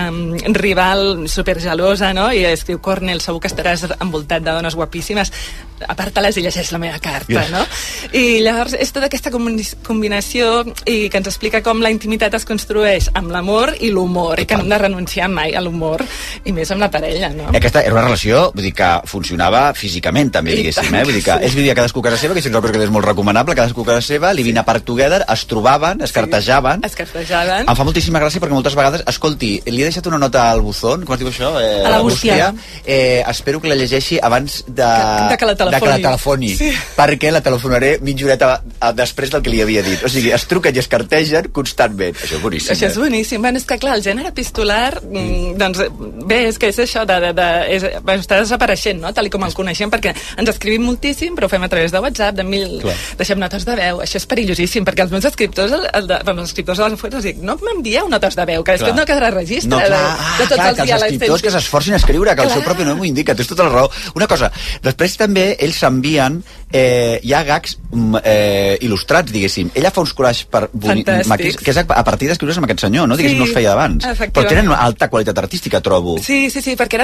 rival supergelosa, no? I escriu, Cornel, segur que estaràs envoltat de dones guapíssimes, aparta-les i llegeix la meva carta, no? I llavors és tota aquesta combinació i que ens explica com la intimitat es construeix amb l'amor i l'humor, i que no hem de renunciar mai a l'humor, i més amb la parella, no? Aquesta era una relació, vull dir, que funcionava físicament, també, diguéssim, Vull dir que és vivia cadascú a casa seva, que jo crec que és molt recomanable, cadascú a casa seva, Living Apart Together, es trobaven, es cartejaven. Em fa moltíssima gràcia perquè moltes vegades, escolti, li he deixat una nota al buzón, com es diu això? A la bústia. Espero que la llegeixi abans de que la telefoni, perquè la telefonaré mitja horeta després del que li havia dit. O sigui, es truquen i es cartegen constantment. Això és boníssim. Això és boníssim. Bueno, és que, clar, el gènere epistolar, doncs, bé, és que és això està desapareixent, no? Tal com el coneixem, perquè ens escrivim moltíssim, però ho fem a través de WhatsApp, deixem notes de veu. Això és perillosíssim, perquè els meus escriptors, els escriptors de les afueres, dic, no m'envieu notes de veu, que després no quedarà registre de tots els diàlegs. Que els escriptors que s'esforcin a escriure, que el seu propi nom ho indica, tens tota la raó. Una cosa, després també ells s'envien hi ha gags il·lustrats, diguéssim. Ella fa uns collages que és a partir d'escriure's amb aquest senyor, no? Diguéssim, no es feia abans. Però tenen una alta qualitat artística, trobo. Sí, perquè eren molt buscadors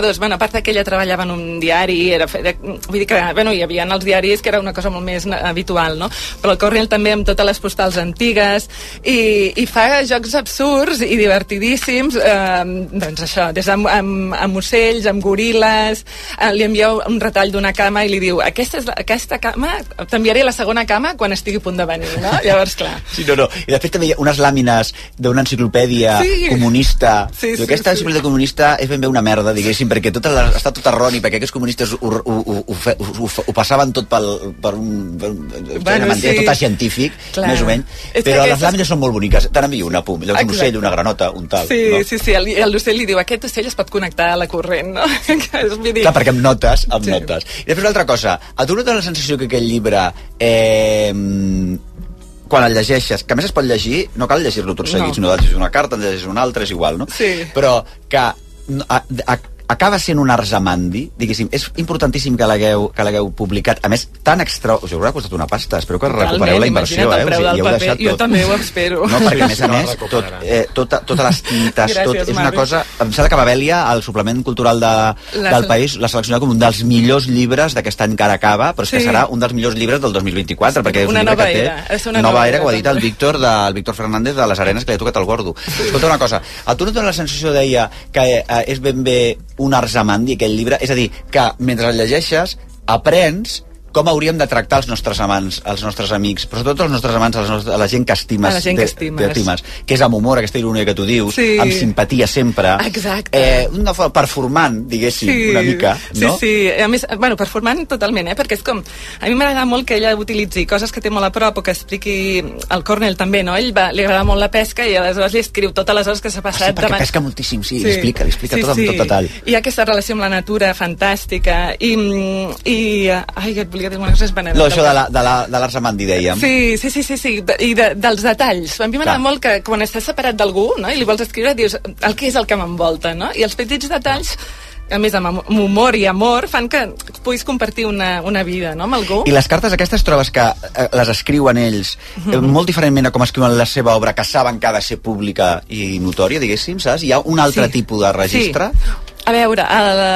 publicadors. Bueno, a part que ella treballava en un diari, vull dir que, hi havia els diaris que era una cosa molt més habitual, no? Però el Cornell també amb totes les postals antigues i fa jocs absurds i divertidíssims, doncs això, des amb ocells, amb goril·les, li envia un retall d'una cama i li diu, aquesta cama, t'enviaré la segona cama quan estigui a punt de venir, no? Llavors, clar. Sí, no. I de fet també hi ha unes làmines d'una enciclopèdia comunista. Aquesta enciclopèdia comunista és ben bé una merda, diguéssim, perquè està tot erroni, perquè aquests comunistes ho passaven tot per un tot científic, més o menys, però les làmines són molt boniques. Te n'envio una, pum, un ocell, una granota, un tal. Sí, i l'ocell li diu, aquest ocell es pot connectar a la corrent, no? Clar, perquè amb notes. I després una altra cosa, a tu no tens la sensació que aquest llibre quan el llegeixes, que a més es pot llegir, no cal llegir-lo tot seguit, sinó llegir una carta, llegir una altra, és igual, no? Però que acaba sent un arsamandi, diguéssim, és importantíssim que l'hagueu publicat, a més, tan extra... Us haurà costat una pasta, espero que recupereu la inversió, Jo també ho espero. No, perquè a més, totes les tintes, és una cosa... Em sembla que Babèlia, al suplement cultural del País, l'ha seleccionat com un dels millors llibres d'aquest any que ara acaba, però és que serà un dels millors llibres del 2024, perquè és un llibre que té una nova era, que ho ha dit el Víctor Fernández de les Arenes, que li ha tocat el gordo. Escolta una cosa, a tu no tens la sensació, deia, que és ben bé un arsamandi, aquell llibre? És a dir, que mentre el llegeixes aprens com hauríem de tractar els nostres amants, els nostres amics, però sobretot els nostres amants, a la gent que estimes, que és amb humor, aquesta ironia que tu dius, amb simpatia sempre. Exacte. Performant, diguéssim, una mica, no? Sí, a més, performant totalment, perquè és com... A mi m'agrada molt que ella utilitzi coses que té molt a prop o que expliqui el Cornell també, no? Li agrada molt la pesca i aleshores li escriu totes les hores que s'ha passat. Sí, perquè pesca moltíssim, li explica tot amb tot detall. Hi ha aquesta relació amb la natura fantàstica i ai, et volia dir una cosa espanada. No, això de l'Arsamandi, dèiem. Sí, i dels detalls. A mi m'agrada molt que quan estàs separat d'algú, no?, i li vols escriure, dius, què és el que m'envolta, no? I els petits detalls, a més amb humor i amor, fan que puguis compartir una vida, no?, amb algú. I les cartes aquestes trobes que les escriuen ells molt diferentment a com escriuen la seva obra, que saben que ha de ser pública i notòria, diguéssim, saps? Hi ha un altre tipus de registre? A veure,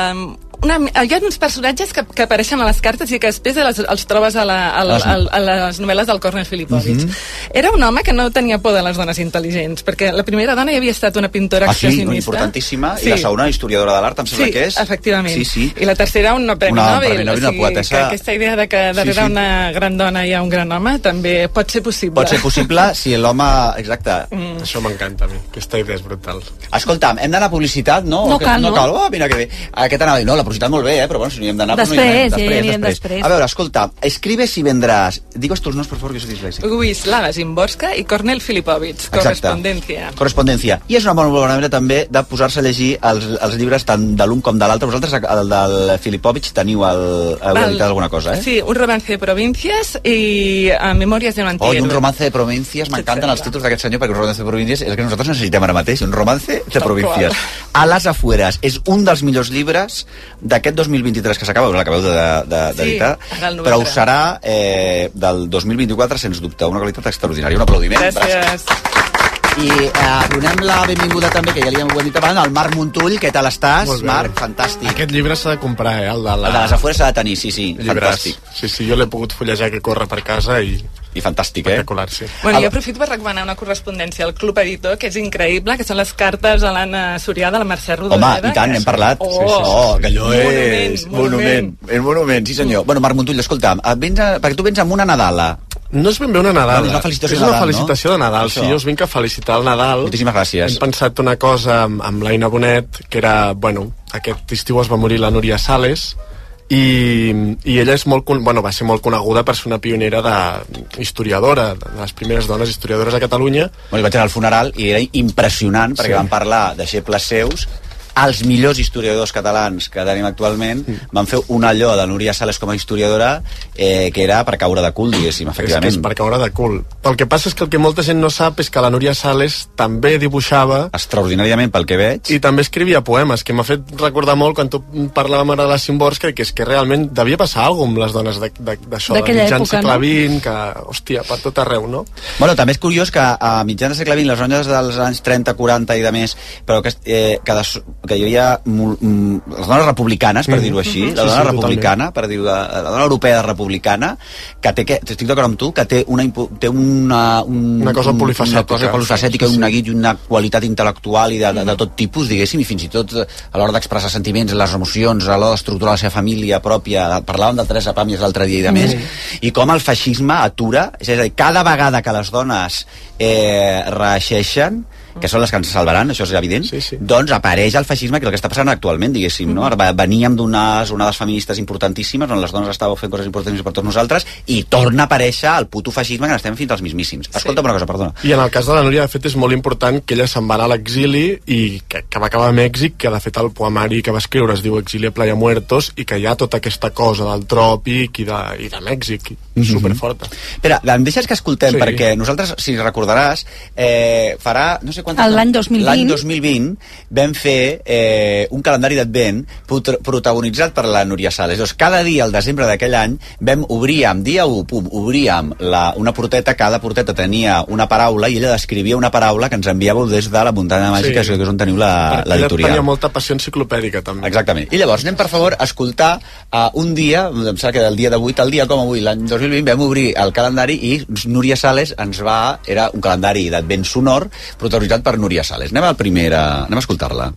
hi ha uns personatges que apareixen a les cartes i que després els trobes a les novel·les del Cornell Filipovich. Era un home que no tenia por de les dones intel·ligents, perquè la primera dona ja havia estat una pintora expressionista. Sí, importantíssima, i la segona historiadora de l'art, em sembla que és. Sí, efectivament. I la tercera un premi Nobel. Una poetessa... Aquesta idea de que darrere una gran dona hi ha un gran home també pot ser possible. Pot ser possible si l'home... Exacte. Això m'encanta a mi, aquesta idea és brutal. Escolta'm, hem d'anar a publicitat, no? No cal. Oh, mira que bé. Aquest anava a dir, no, la publicitat molt bé, però bueno, si no hi hem d'anar... Després. A veure, escolta, escribe si vendràs... Digues tus noms, per favor, que soy dislèxic. Wisława Szymborska i Cornell Filipovich, Correspondència. I és una bona manera també de posar-se a llegir els llibres tant de l'un com de l'altre. Vosaltres, el del Filipovich, heu editat alguna cosa, eh? Sí, un romance de provincias i Memòries de un antihéroe. Un romance de provincias, m'encanten els títols d'aquest senyor, perquè un romance de provincias és el que nosaltres necessitem ara mateix, un romance de provincias. A las afueras és un dels millors llibres d'aquest 2023 que s'acaba, l'acabeu d'editar, però ho serà del 2024, sens dubte, una qualitat extraordinària. Un aplaudiment. Gràcies. I donem la benvinguda també, que ja li hem dit abans, al Marc Montull. Què tal estàs, Marc? Fantàstic. Aquest llibre s'ha de comprar, el de les afueres s'ha de tenir, sí, fantàstic. Sí, jo l'he pogut fullejar, que corre per casa i fantàstic, espectacular, sí. Bueno, jo aprofito per recomanar una correspondència al Club Editor, que és increïble, que són les cartes a l'Anna Sorià de la Mercè Rodoreda. Home, i tant, n'hem parlat. Que allò és monument. És monument, sí senyor. Bueno, Marc Montull, escolta'm, perquè tu vens amb una Nadala. No és ben bé una Nadal. És una felicitació de Nadal, felicitació de Nadal. Sí, jo us vinc a felicitar el Nadal. Moltíssimes gràcies. Hem pensat una cosa amb l'Aina Bonet, que era, aquest estiu es va morir la Núria Sales, i ella va ser molt coneguda per ser una pionera historiadora, de les primeres dones historiadores a Catalunya. Vaig anar al funeral i era impressionant, perquè van parlar deixebles seus. Els millors historiadors catalans que tenim actualment van fer un allò de Núria Sales com a historiadora que era per caure de cul, diguéssim, efectivament. És per caure de cul. El que passa és que el que molta gent no sap és que la Núria Sales també dibuixava... Extraordinàriament, pel que veig. I també escrivia poemes, que m'ha fet recordar molt quan tu parlàvem ara de la Szymborska, que és que realment devia passar alguna cosa amb les dones d'això, de mitjan segle XX, que, hòstia, per tot arreu, no? Bueno, també és curiós que a mitjan de segle XX, les dones dels anys 30, 40 i de més, però que que hi havia les dones republicanes, per dir-ho així, la dona republicana, per dir-ho, la dona europea republicana, que té, estic d'acord amb tu, que té una cosa polifacètica, un neguit i una qualitat intel·lectual i de tot tipus, diguéssim, i fins i tot a l'hora d'expressar sentiments, les emocions, a l'hora d'estructurar la seva família pròpia. Parlàvem de Teresa Pàmies l'altre dia i de més, i com el feixisme atura, és a dir, cada vegada que les dones reeixeixen, que són les que ens salvaran, això és evident, doncs apareix el feixisme, que és el que està passant actualment, diguéssim, no? Veníem d'unes onades feministes importantíssimes, on les dones estàveu fent coses importantíssimes per tots nosaltres, i torna a aparèixer el puto feixisme que n'estem fins als mismíssims. Escolta'm una cosa, perdona. I en el cas de la Núria, de fet, és molt important que ella se'n va anar a l'exili i que va acabar a Mèxic, que de fet el poemari que va escriure es diu Exili a Playa Muertos, i que hi ha tota aquesta cosa del tròpic i de Mèxic, superforta. Espera, em deixes que escoltem, perquè nosaltres, si recordaràs, farà, no sé l'any 2020. L'any 2020 vam fer un calendari d'advent protagonitzat per la Núria Sales. Llavors, cada dia al desembre d'aquell any obríem una porteta, cada porteta tenia una paraula i ella descrivia una paraula que ens enviàveu des de la muntanya màgica, que és on teniu l'editorial. Ella tenia molta passió enciclopèdica, també. Exactament. I llavors anem, per favor, a escoltar un dia, em sembla que del dia d'avui, tal dia com avui, l'any 2020, vam obrir el calendari i Núria Sales era un calendari d'advent sonor protagonitzat per Núria Sales. Anem a escoltar-la.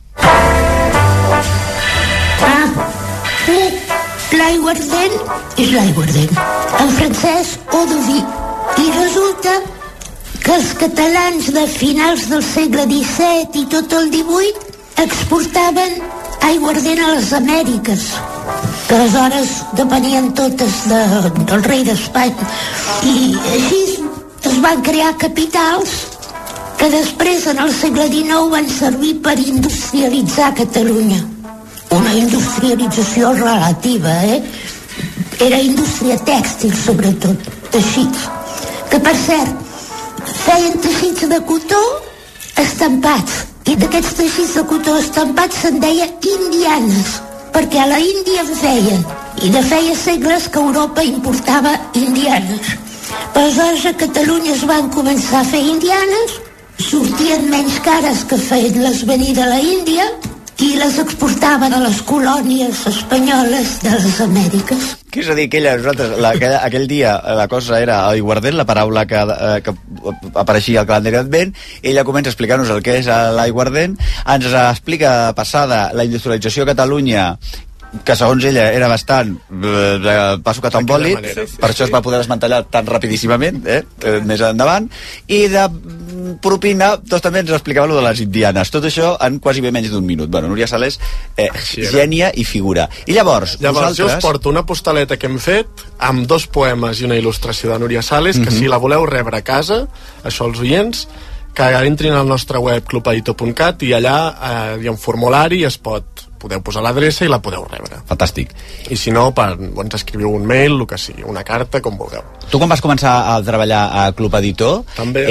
L'aiguardent és l'aiguardent. En francès, eau de vie. I resulta que els catalans de finals del segle XVII i tot el XVIII exportaven aiguardent a les Amèriques, que aleshores depenien totes del rei d'Espanya. I així es van crear capitals que després, en el segle XIX, van servir per industrialitzar Catalunya. Una industrialització relativa, Era indústria tèxtil, sobretot, teixits. Que, per cert, feien teixits de cotó estampats. I d'aquests teixits de cotó estampats se'n deia indianes, perquè a la Índia en feien. I de feia segles que Europa importava indianes. Però aleshores a Catalunya es van començar a fer indianes, sortien menys cares que feien les venir de la Índia i les exportaven a les colònies espanyoles de les Amèriques. Que és a dir, que aquell dia la cosa era aiguardent, la paraula que apareixia al calendari d'advent. Ella comença a explicar-nos el que és l'aiguardent, ens explica passada la industrialització a Catalunya, que segons ella era bastant passo catambòlic, per això es va poder desmantellar tan rapidíssimament, més endavant, i de propina, doncs també ens explicava allò de les indianes, tot això en quasi bé menys d'un minut. Bueno, Núria Sales, gènia i figura. I llavors jo us porto una postaleta que hem fet amb 2 poemes i una il·lustració de Núria Sales, que si la voleu rebre a casa, això als oients, que entrin al nostre web clubedito.cat i allà hi ha un formulari i podeu posar l'adreça i la podeu rebre. Fantàstic. I si no, ens escriviu un mail, el que sigui, una carta, com vulgueu. Tu quan vas començar a treballar a Club Editor, també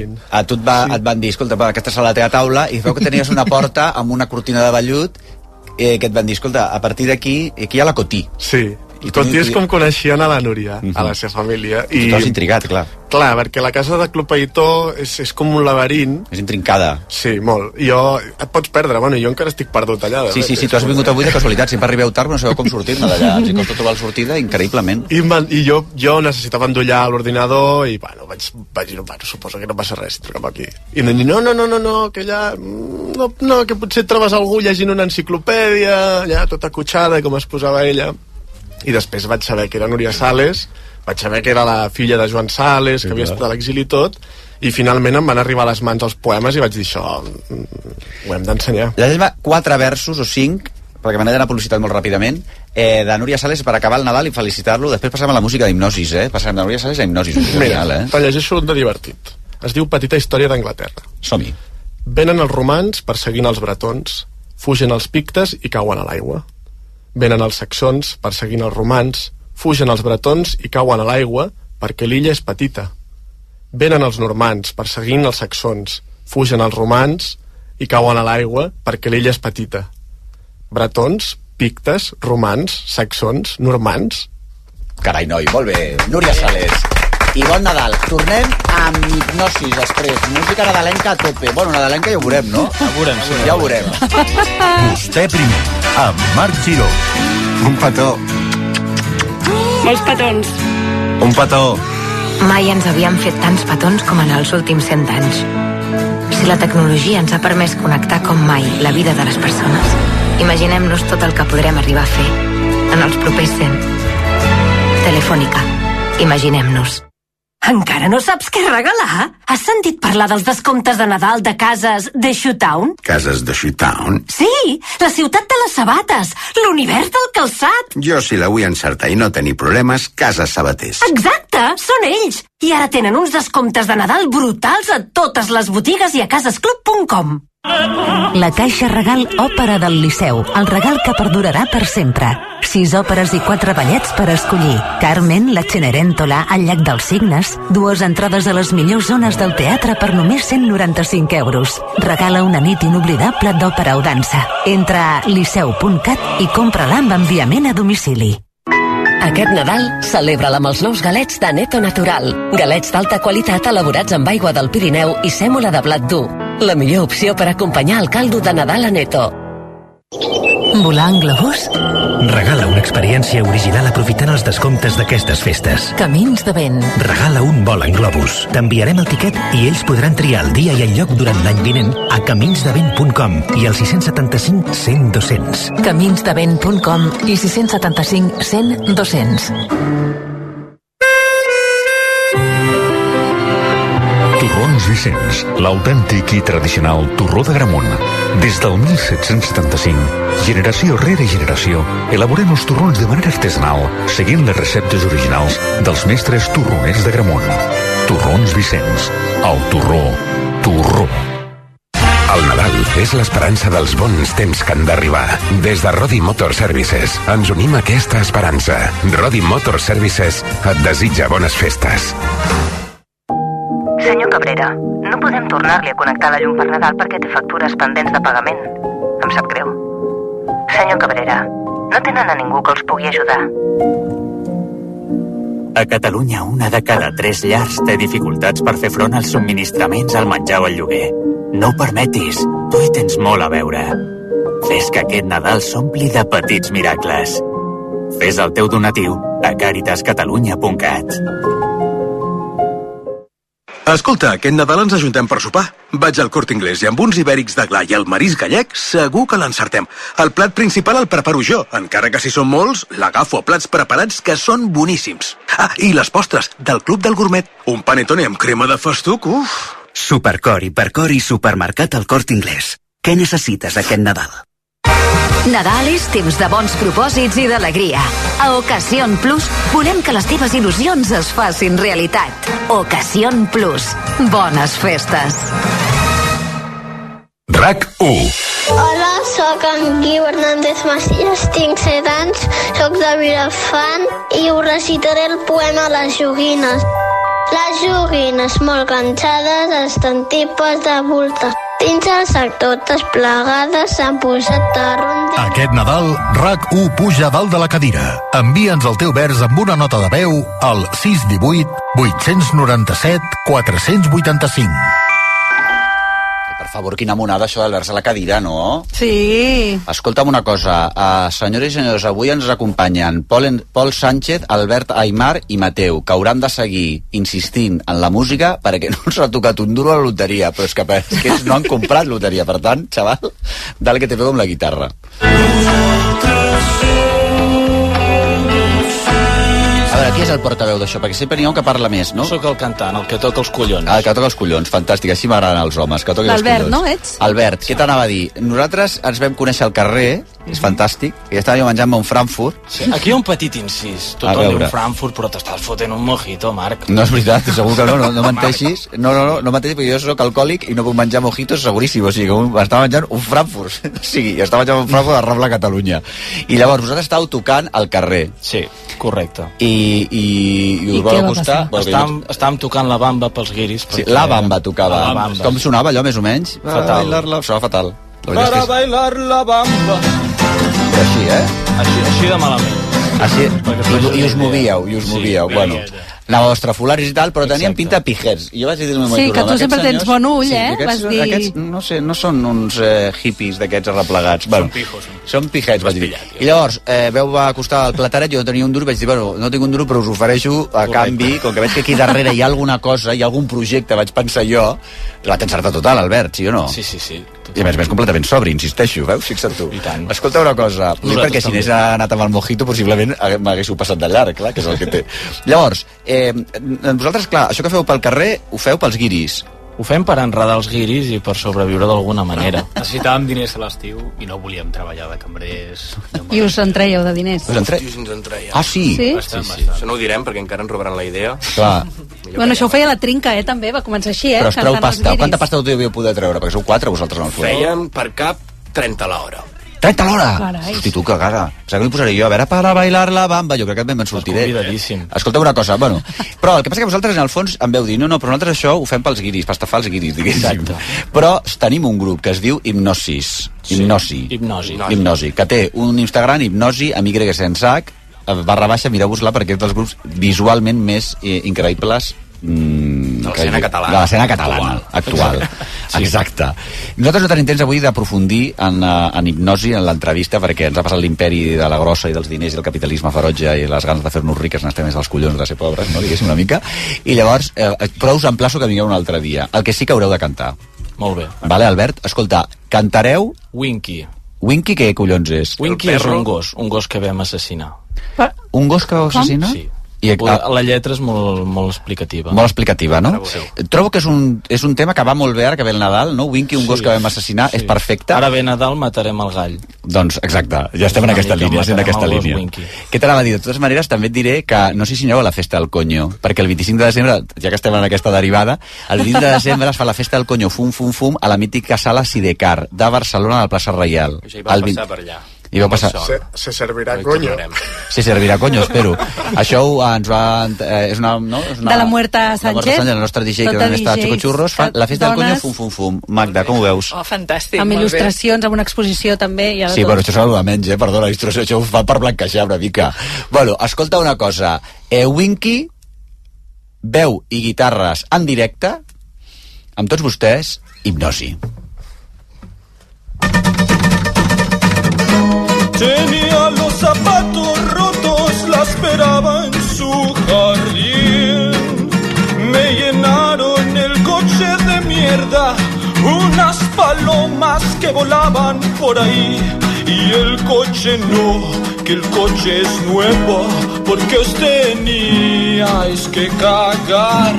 a tu et van dir, escolta, aquesta és la teva taula, i veu que tenies una porta amb una cortina de vellut, que et van dir, escolta, a partir d'aquí, aquí hi ha la Cotí. Sí. I Cotí és com coneixien a la Núria, a la seva família. I tu has intrigat, clar. Clar, perquè la casa de Club Editor és com un laberint. És intrincada. Sí, molt. I et pots perdre, bueno, jo encara estic perdut allà. Sí, tu has vingut avui de casualitat, sempre arribeu tard, però no sabeu com sortir-ne d'allà. Ens hi costa trobar la sortida increïblement. I jo necessitava endollar l'ordinador i, bueno, vaig dir, suposo que no passa res, truca'm aquí. I em van dir, no, que allà... No, que potser et trobes algú llegint una enciclopèdia, allà tota acotxada, com es posava ella. I després vaig saber que era Núria Sales, vaig saber que era la filla de Joan Sales, que havia estat a l'exili i tot, i finalment em van arribar a les mans els poemes i vaig dir, això ho hem d'ensenyar. Llegeix-me 4 versos o 5, perquè me n'he d'anar publicitat molt ràpidament, de Núria Sales per acabar el Nadal i felicitar-lo. Després passarem a la música d'Hipnosis, Passarem de Núria Sales a Hipnosis. Mira, te'n llegeixo un de divertit. Es diu Petita història d'Anglaterra. Som-hi. Venen els romans perseguint els bretons, fugen els pictes i cauen a l'aigua. Venen els saxons perseguint els romans, fugen els bretons i cauen a l'aigua perquè l'illa és petita. Venen els normands perseguint els saxons, fugen els romans i cauen a l'aigua perquè l'illa és petita. Bretons, pictes, romans, saxons, normands... Carai, noi, molt bé. Núria Sales. I bon Nadal. Tornem amb Hipnosis després. Música nadalenca a tope. Bueno, nadalenca ja ho veurem, no? Ja ho veurem, sí. Ja ho veurem. Vostè primer, amb Marc Giró. Un petó. Molts petons. Un petó. Mai ens havíem fet tants petons com en els últims 100 anys. Si la tecnologia ens ha permès connectar com mai la vida de les persones, imaginem-nos tot el que podrem arribar a fer en els propers 100. Telefònica. Imaginem-nos. Encara no saps què regalar? Has sentit parlar dels descomptes de Nadal de cases de Shoetown? Cases de Shoetown? Sí, la ciutat de les sabates, l'univers del calçat. Jo, si la vull encertar i no tenir problemes, Cases Sabaters. Exacte, són ells. I ara tenen uns descomptes de Nadal brutals a totes les botigues i a casesclub.com. La Caixa Regal Òpera del Liceu, el regal que perdurarà per sempre. 6 òperes i 4 ballets per escollir. Carmen, la Cenerentola, el Llac dels Cignes. 2 entrades a les millors zones del teatre per només 195 euros. Regala una nit inoblidable d'òpera o dansa. Entra a liceu.cat i compra-la amb enviament a domicili. Aquest Nadal, celebra-la amb els nous galets de Neto Natural. Galets d'alta qualitat elaborats amb aigua del Pirineu i sèmola de blat dur. La millor opció per acompanyar el caldo de Nadal a Neto. Volar en globus? Regala una experiència original aprofitant els descomptes d'aquestes festes. Camins de vent. Regala un vol en globus. T'enviarem el tiquet i ells podran triar el dia i el lloc durant l'any vinent a caminsdevent.com i al 675 100 200. Caminsdevent.com i 675 100 200. Torrons Vicenç, l'autèntic i tradicional torró de Gramunt. Des del 1775, generació rere generació, elaborem els torrons de manera artesanal, seguint les receptes originals dels mestres torroners de Gramunt. Torrons Vicenç, el torró, torró. El Nadal és l'esperança dels bons temps que han d'arribar. Des de Rodi Motor Services ens unim a aquesta esperança. Rodi Motor Services et desitja bones festes. Senyor Cabrera, no podem tornar-li a connectar la llum per Nadal perquè té factures pendents de pagament. Em sap greu. Senyor Cabrera, no tenen a ningú que els pugui ajudar. A Catalunya, 1 de cada 3 llars té dificultats per fer front als subministraments, al menjar o al lloguer. No ho permetis, tu hi tens molt a veure. Fes que aquest Nadal s'ompli de petits miracles. Fes el teu donatiu a caritascatalunya.cat. Escolta, aquest Nadal ens ajuntem per sopar. Vaig al Corte Inglés i amb uns ibèrics de gla i el marisc gallec segur que l'encertem. El plat principal el preparo jo, encara que si són molts, l'agafo a plats preparats que són boníssims. Ah, i les postres, del Club del Gourmet. Un panetone amb crema de festuc, uf! Supercor, Hipercor i Supermercat al Corte Inglés. Què necessites aquest Nadal? Nadal és temps de bons propòsits i d'alegria. A Ocasión Plus volem que les teves il·lusions es facin realitat. Ocasión Plus. Bones festes. RAC1. Hola, sóc en Guiu Hernández Macías, tinc 7 anys, sóc de Vilafant i us recitaré el poema Les joguines. Les joguines molt cansades estan tipes de volta. Dins el sac totes plegades s'han posat a rondir. Aquest Nadal, RAC1 puja dalt de la cadira. Envia'ns el teu vers amb una nota de veu al 618 897 485. Per favor, quina monada això del vers a la cadira, no? Sí. Escolta'm una cosa, senyores i senyors, avui ens acompanyen Pol Sánchez, Albert Aimar i Mateu, que hauran de seguir insistint en la música perquè no els ha tocat un duro a la loteria, però és que ells no han comprat loteria, per tant, xaval, dale que te pego amb la guitarra. A veure, qui és el portaveu d'això? Perquè sempre n'hi ha un que parla més, no? Soc el cantant, el que toca els collons. El que toca els collons, fantàstic, així m'agraden els homes, que toquen els collons. L'Albert, no, ets? Albert, què t'anava a dir? Nosaltres ens vam conèixer al carrer, és fantàstic, i estàvem menjant un Frankfurt. Sí, aquí hi ha un petit incís. Tothom diu un Frankfurt, però t'estàs fotent un mojito, Marc. No és veritat, segur que no menteixis. No menteixis, perquè jo soc alcohòlic i no puc menjar mojitos seguríssim. O sigui, que estava menjant un Frankfurt. O sigui, estava menjant un Frankfurt a Rambla, Catalunya. I llavors, vosaltres estàveu tocant al carrer. Sí, correcte. I us vau acostar... Estàvem tocant la bamba pels guiris. Sí, la bamba tocava. Com sonava allò, més o menys? Fatal. Sonava fatal. Para bailar la bamba. I així, eh? Així de malament. Així, i us movíeu, Bueno, anava estrafolaris i tal, però tenien pinta de pijers. I jo vaig dir al meu Sí, que tu sempre tens bon ull, vas dir... Aquests, no sé, no són uns hippies d'aquests arreplegats. Són pijos. Són pijets, vaig dir. I llavors, va costar el plataret, jo tenia un duro, vaig dir, bueno, no tinc un duro, però us ofereixo a canvi, com que veig que aquí darrere hi ha alguna cosa, hi ha algun projecte, vaig pensar jo, la té encertat total, Albert, sí o no? Sí. I a més completament sobri, insisteixo, veus? Fixa't tu. I tant. Escolta una cosa, perquè si n'és anat amb el mojito, possiblement m'haguéssiu passat de llarg, clar, que és el que té. Llavors, vosaltres, clar, això que feu pel carrer, ho feu pels guiris. Ho fem per enredar els guiris i per sobreviure d'alguna manera. Necessitàvem diners a l'estiu i no volíem treballar de cambrers. I us en trèieu de diners. Hòstia, si ens en treia. Ah, sí? Sí? Això no ho direm perquè encara ens robaran la idea. Clar. Bueno, això ho feia la Trinca, també, va començar així, Però us treu cantant els pasta. guiris. Quanta pasta devíeu poder treure? Perquè sou 4 vosaltres en el fons. Feien per cap 30 a l'hora. 30 a l'hora? Carai. Hosti, tu, que cara. Saps que li posaré jo? A veure, para bailar la bamba. Jo crec que me'n sortiré. Convidadíssim. Escolta una cosa, bueno, però el que passa que vosaltres en el fons em veu dir, no, però nosaltres això ho fem pels guiris, per estafar els guiris, diguéssim. Però tenim un grup que es diu Hipnosis. Hipnosi. Que té un Instagram, Hipnosi, amb Y sense H, /, mireu-vos-la perquè és dels grups visualment més increïbles de l'escena catalana. De l'escena catalana, actual. Sí. Exacte. Nosaltres no tenim temps avui d'aprofundir en hipnosi, en l'entrevista, perquè ens ha passat l'imperi de la grossa i dels diners i el capitalisme ferotge i les ganes de fer-nos riques n'estem més als collons de ser pobres, no? Diguéssim una mica. I llavors, però us emplaço que vingueu un altre dia. El que sí que haureu de cantar. Molt bé. Vale, Albert? Escolta, cantareu... Winky. Winky què collons és? Winky és un gos que vam assassinar. Un gos que vau assassinar? Sí. I la lletra és molt explicativa. Molt explicativa, no? Sí. Trobo que és un tema que va molt bé ara que ve el Nadal, no? Winky, un gos que vam assassinar, és perfecte. Ara ve Nadal, matarem el gall. Doncs, exacte, ja estem en aquesta línia, Què t'anava a dir? De totes maneres, també et diré que no sé si aneu a la festa del Conyo, perquè el 25 de desembre, ja que estem en aquesta derivada, el 20 de desembre es fa la festa del Conyo fum, a la mítica sala Sidecar de Barcelona, a la plaça Reial. Això hi va passar per allà. I va passar... Se servirà coño. Se servirà coño, espero. Això ens va... És una, no? És una, de la Muerta Sánchez. El nostre DJ que van estar xurros. La festa del coño, fum. Magda, com ho veus? Oh, fantàstic, amb il·lustracions, amb una exposició també. Sí, bueno, això és menys, perdó, la il·lustració, això ho fa per blanquejar una mica. Bueno, escolta una cosa. Winky, veu i guitarres en directe, amb tots vostès, Hipnosi. Tenía los zapatos rotos, la esperaba en su jardín. Me llenaron el coche de mierda, unas palomas que volaban por ahí. Y el coche no, que el coche es nuevo, porque os teníais que cagar.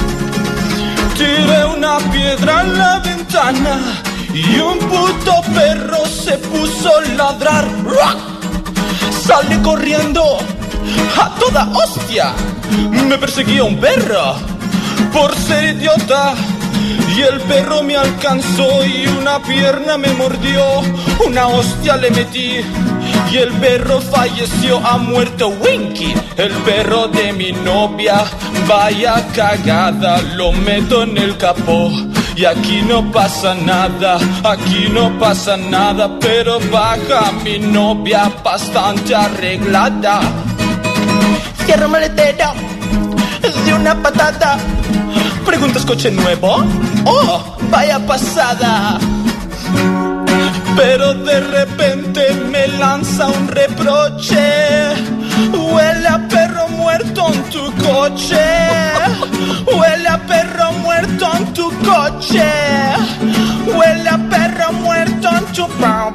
Tiré una piedra en la ventana y un puto perro se puso a ladrar. Salí corriendo a toda hostia. Me perseguía un perro por ser idiota. Y el perro me alcanzó y una pierna me mordió. Una hostia le metí y el perro falleció. Ha muerto Winky, el perro de mi novia. Vaya cagada, lo meto en el capó. Y aquí no pasa nada, pero baja mi novia bastante arreglada. Cierro maletero de una patata. ¿Preguntas coche nuevo? ¡Oh, vaya pasada! Pero de repente me lanza un reproche. Huele a perro muerto en tu coche. Huele a perro muerto en tu coche. Huele a perro muerto en tu...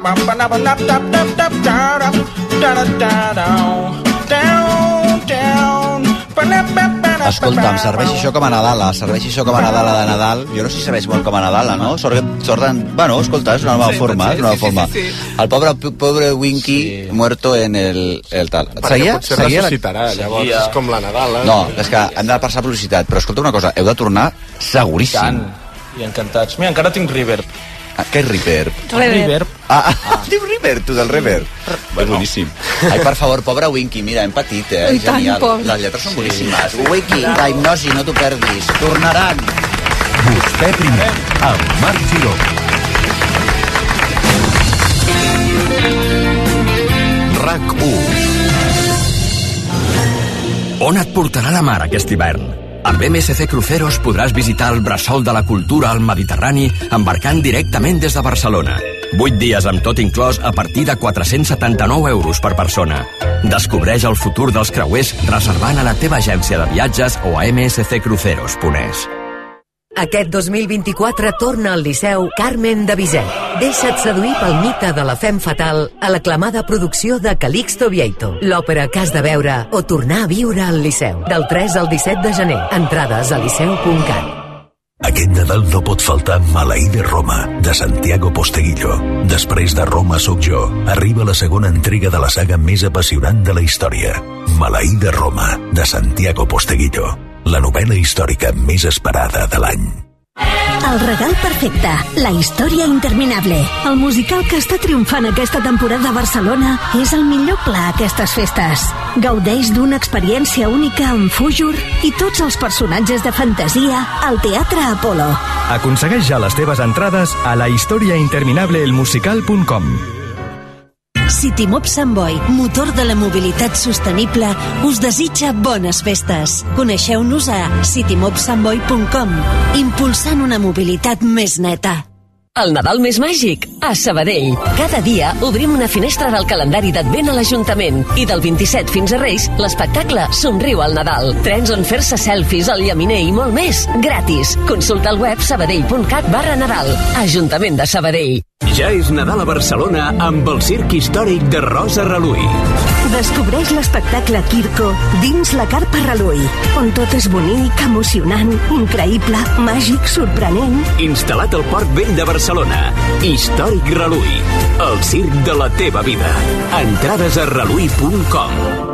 Escolta, em serveix això com a Nadala, de Nadal. Jo no sé si serveix molt com a Nadala, no? Bueno, escolta, és una nova forma, Sí. El pobre Winky muerto en el tal. Perquè potser ressuscitarà, llavors és com la Nadala. No, és que hem de passar publicitat, però escolta una cosa, heu de tornar seguríssim. I encantats. Mira, encara tinc reverb. Què és reverb? Reverb. Diu reverb, tu del reverb. Bueno. Boníssim. Ai, per favor, pobre Winky, mira, hem patit, I tant, genial. pobre. Les lletres són boníssimes. Winky, la hipnosi, no t'ho perdis. Tornaran. Vostè primer, amb Marc Giró. RAC 1. On et portarà la mar aquest hivern? Amb MSC Cruceros podràs visitar el bressol de la cultura al Mediterrani embarcant directament des de Barcelona. 8 dies amb tot inclòs a partir de 479 euros per persona. Descobreix el futur dels creuers reservant a la teva agència de viatges o a msccruceros.es. Aquest 2024 torna al Liceu Carmen de Bizet. Deixa't seduir pel mite de la femme fatal a l'aclamada producció de Calixto Vieito, l'òpera que has de veure o tornar a viure al Liceu. Del 3 al 17 de gener. Entrades a liceu.cat. Aquest Nadal no pot faltar Maleí de Roma, de Santiago Posteguillo. Després de Roma sóc jo, arriba la segona entrega de la saga més apassionant de la història. Maleí de Roma, de Santiago Posteguillo. La novel·la històrica més esperada de l'any. El regal perfecte, la història interminable. El musical que està triomfant aquesta temporada a Barcelona és el millor pla a aquestes festes. Gaudeix d'una experiència única amb Fújur i tots els personatges de fantasia al Teatre Apolo. Aconsegueix ja les teves entrades a lahistoriainterminableelmusical.com. Citymop Sant Boi, motor de la mobilitat sostenible, us desitja bones festes. Coneixeu-nos a citymopsantboi.com, impulsant una mobilitat més neta. El Nadal més màgic, a Sabadell. Cada dia obrim una finestra del calendari d'Advent a l'Ajuntament i del 27 fins a Reis, l'espectacle Somriu al Nadal. Trens on fer-se selfies, al llaminer i molt més, gratis. Consulta el web sabadell.cat/Nadal. Ajuntament de Sabadell. Ja és Nadal a Barcelona amb el Circ Històric de Rosa Reluí. Descobreix l'espectacle Quirco dins la Carpa Reluí, on tot és bonic, emocionant, increïble, màgic, sorprenent. Instal·lat al Port Vell de Barcelona. Històric Reluí, el circ de la teva vida. Entrades a reluí.com.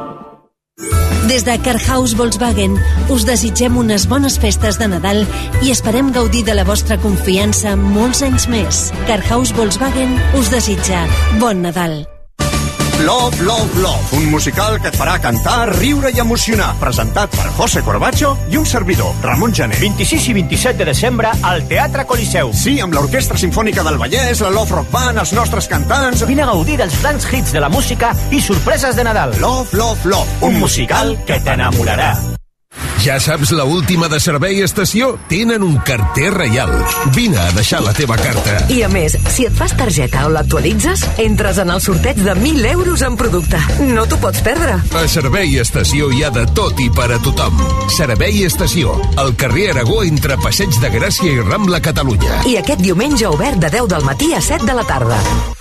Des de Carhouse Volkswagen us desitgem unes bones festes de Nadal i esperem gaudir de la vostra confiança molts anys més. Carhouse Volkswagen us desitja bon Nadal. Love, Love, Love, un musical que et farà cantar, riure i emocionar. Presentat per José Corbacho i un servidor, Ramon Jané. 26 i 27 de desembre al Teatre Coliseu. Sí, amb l'Orquestra Simfònica del Vallès, la Love Rock Band, els nostres cantants. Vine a gaudir dels grans hits de la música i sorpreses de Nadal. Love, Love, Love, un musical que t'enamorarà. Ja saps la última de Servei Estació? Tenen un carter reial. Vine a deixar la teva carta. I a més, si et fas targeta o l'actualitzes, entres en el sorteig de 1.000 euros en producte. No t'ho pots perdre. A Servei Estació hi ha de tot i per a tothom. Servei Estació, al carrer Aragó entre Passeig de Gràcia i Rambla, Catalunya. I aquest diumenge obert de 10 del matí a 7 de la tarda.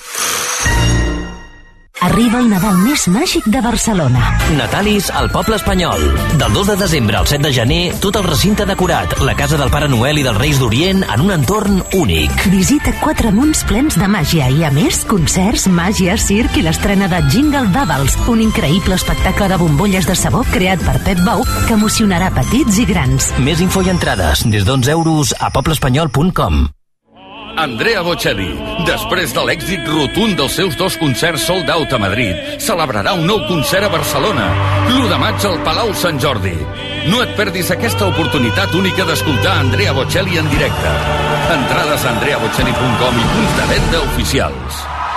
Arriba el Nadal més màgic de Barcelona. Natalis al Poble Espanyol. Del 2 de desembre al 7 de gener, tot el recinte decorat, la casa del Pare Noel i dels Reis d'Orient en un entorn únic. Visita 4 munts plens de màgia i, a més, concerts, màgia, circ i l'estrena de Jingle Bubbles, un increïble espectacle de bombolles de sabó creat per Pep Bou que emocionarà petits i grans. Més info i entrades des d'11 euros a pobleespanyol.com. Andrea Bocelli, després de l'èxit rotund dels seus 2 concerts sold out a Madrid, celebrarà un nou concert a Barcelona, l'1 de maig al Palau Sant Jordi. No et perdis aquesta oportunitat única d'escoltar Andrea Bocelli en directe. Entrades a andreabocelli.com i punts de venda oficials.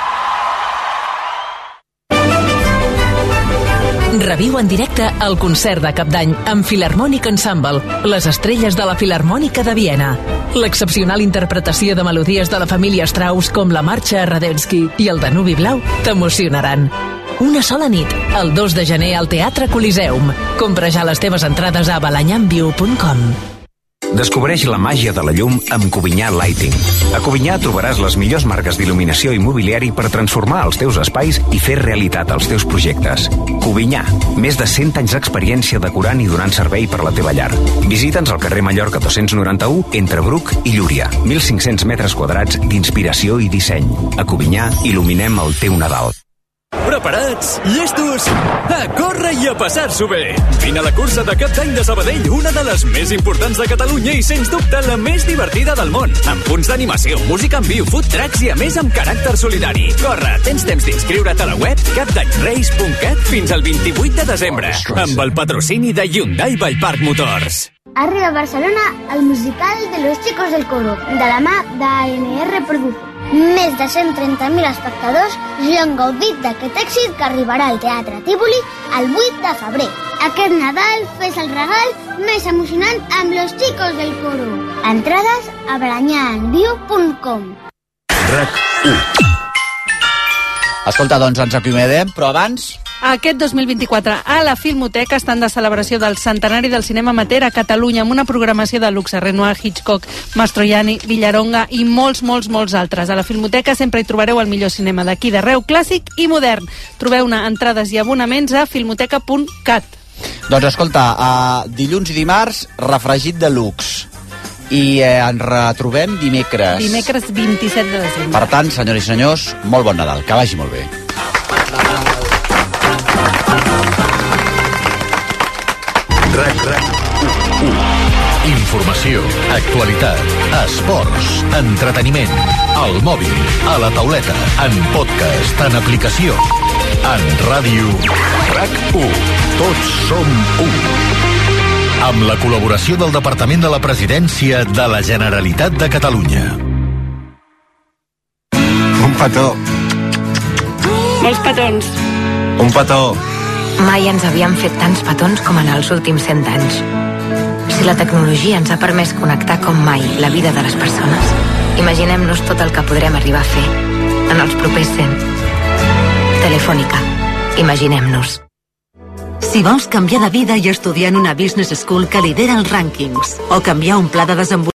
Reviu en directe el concert de Cap d'Any amb Philharmonic Ensemble, les estrelles de la Filharmònica de Viena. L'excepcional interpretació de melodies de la família Strauss com la marxa a Radetzky i el Danubi Blau t'emocionaran. Una sola nit, el 2 de gener al Teatre Coliseum. Compra ja les teves entrades a balanyamviu.com. Descobreix la màgia de la llum amb Covinyà Lighting. A Covinyà trobaràs les millors marques d'il·luminació i mobiliari per transformar els teus espais i fer realitat els teus projectes. Covinyà, més de 100 anys d'experiència decorant i donant servei per la teva llar. Visita'ns al carrer Mallorca 291 entre Bruc i Llúria. 1.500 metres quadrats d'inspiració i disseny. A Covinyà il·luminem el teu Nadal. Preparats? Llestos? A córrer i a passar-s'ho bé! Vine a la cursa de Cap d'Any de Sabadell, una de les més importants de Catalunya i, sens dubte, la més divertida del món. Amb punts d'animació, música en viu, food trucks i, a més, amb caràcter solidari. Corre, tens temps d'inscriure't a la web capdanyreis.cat fins al 28 de desembre, amb el patrocini de Hyundai Vallpark Motors. Arriba a Barcelona el musical de Los Chicos del Coro, de la mà d'ANR Produce. Més de 130.000 espectadors ja han gaudit d'aquest èxit que arribarà al Teatre Tívoli el 8 de febrer. Aquest Nadal fes el regal més emocionant amb los chicos del coro. Entrades a balanyaenviu.com. RAC1. Escolta, doncs ens acomodem, però abans... Aquest 2024 a la Filmoteca estan de celebració del centenari del cinema amateur a Catalunya amb una programació de luxe. Renoir, Hitchcock, Mastroianni, Villaronga i molts altres. A la Filmoteca sempre hi trobareu el millor cinema d'aquí d'arreu, clàssic i modern. Trobeu-ne entrades i abonaments a filmoteca.cat. Doncs escolta, dilluns i dimarts, refregit de luxe. I ens retrobem dimecres. Dimecres 27 de desembre. Per tant, senyores i senyors, molt bon Nadal. Que vagi molt bé. Informació, actualitat, esports, entreteniment, al mòbil, a la tauleta, en podcast, en aplicació, en ràdio. RAC1. Tots som u. Amb la col·laboració del Departament de la Presidència de la Generalitat de Catalunya. Un petó. Molts petons. Un petó. Mai ens havíem fet tants petons com en els últims 100 anys. Si la tecnologia ens ha permès connectar com mai la vida de les persones, imaginem-nos tot el que podrem arribar a fer en els propers 100. Telefònica. Imaginem-nos. Si vols canviar de vida i estudiar en una business school que lidera els rànquings, o canviar un pla de desenvolupament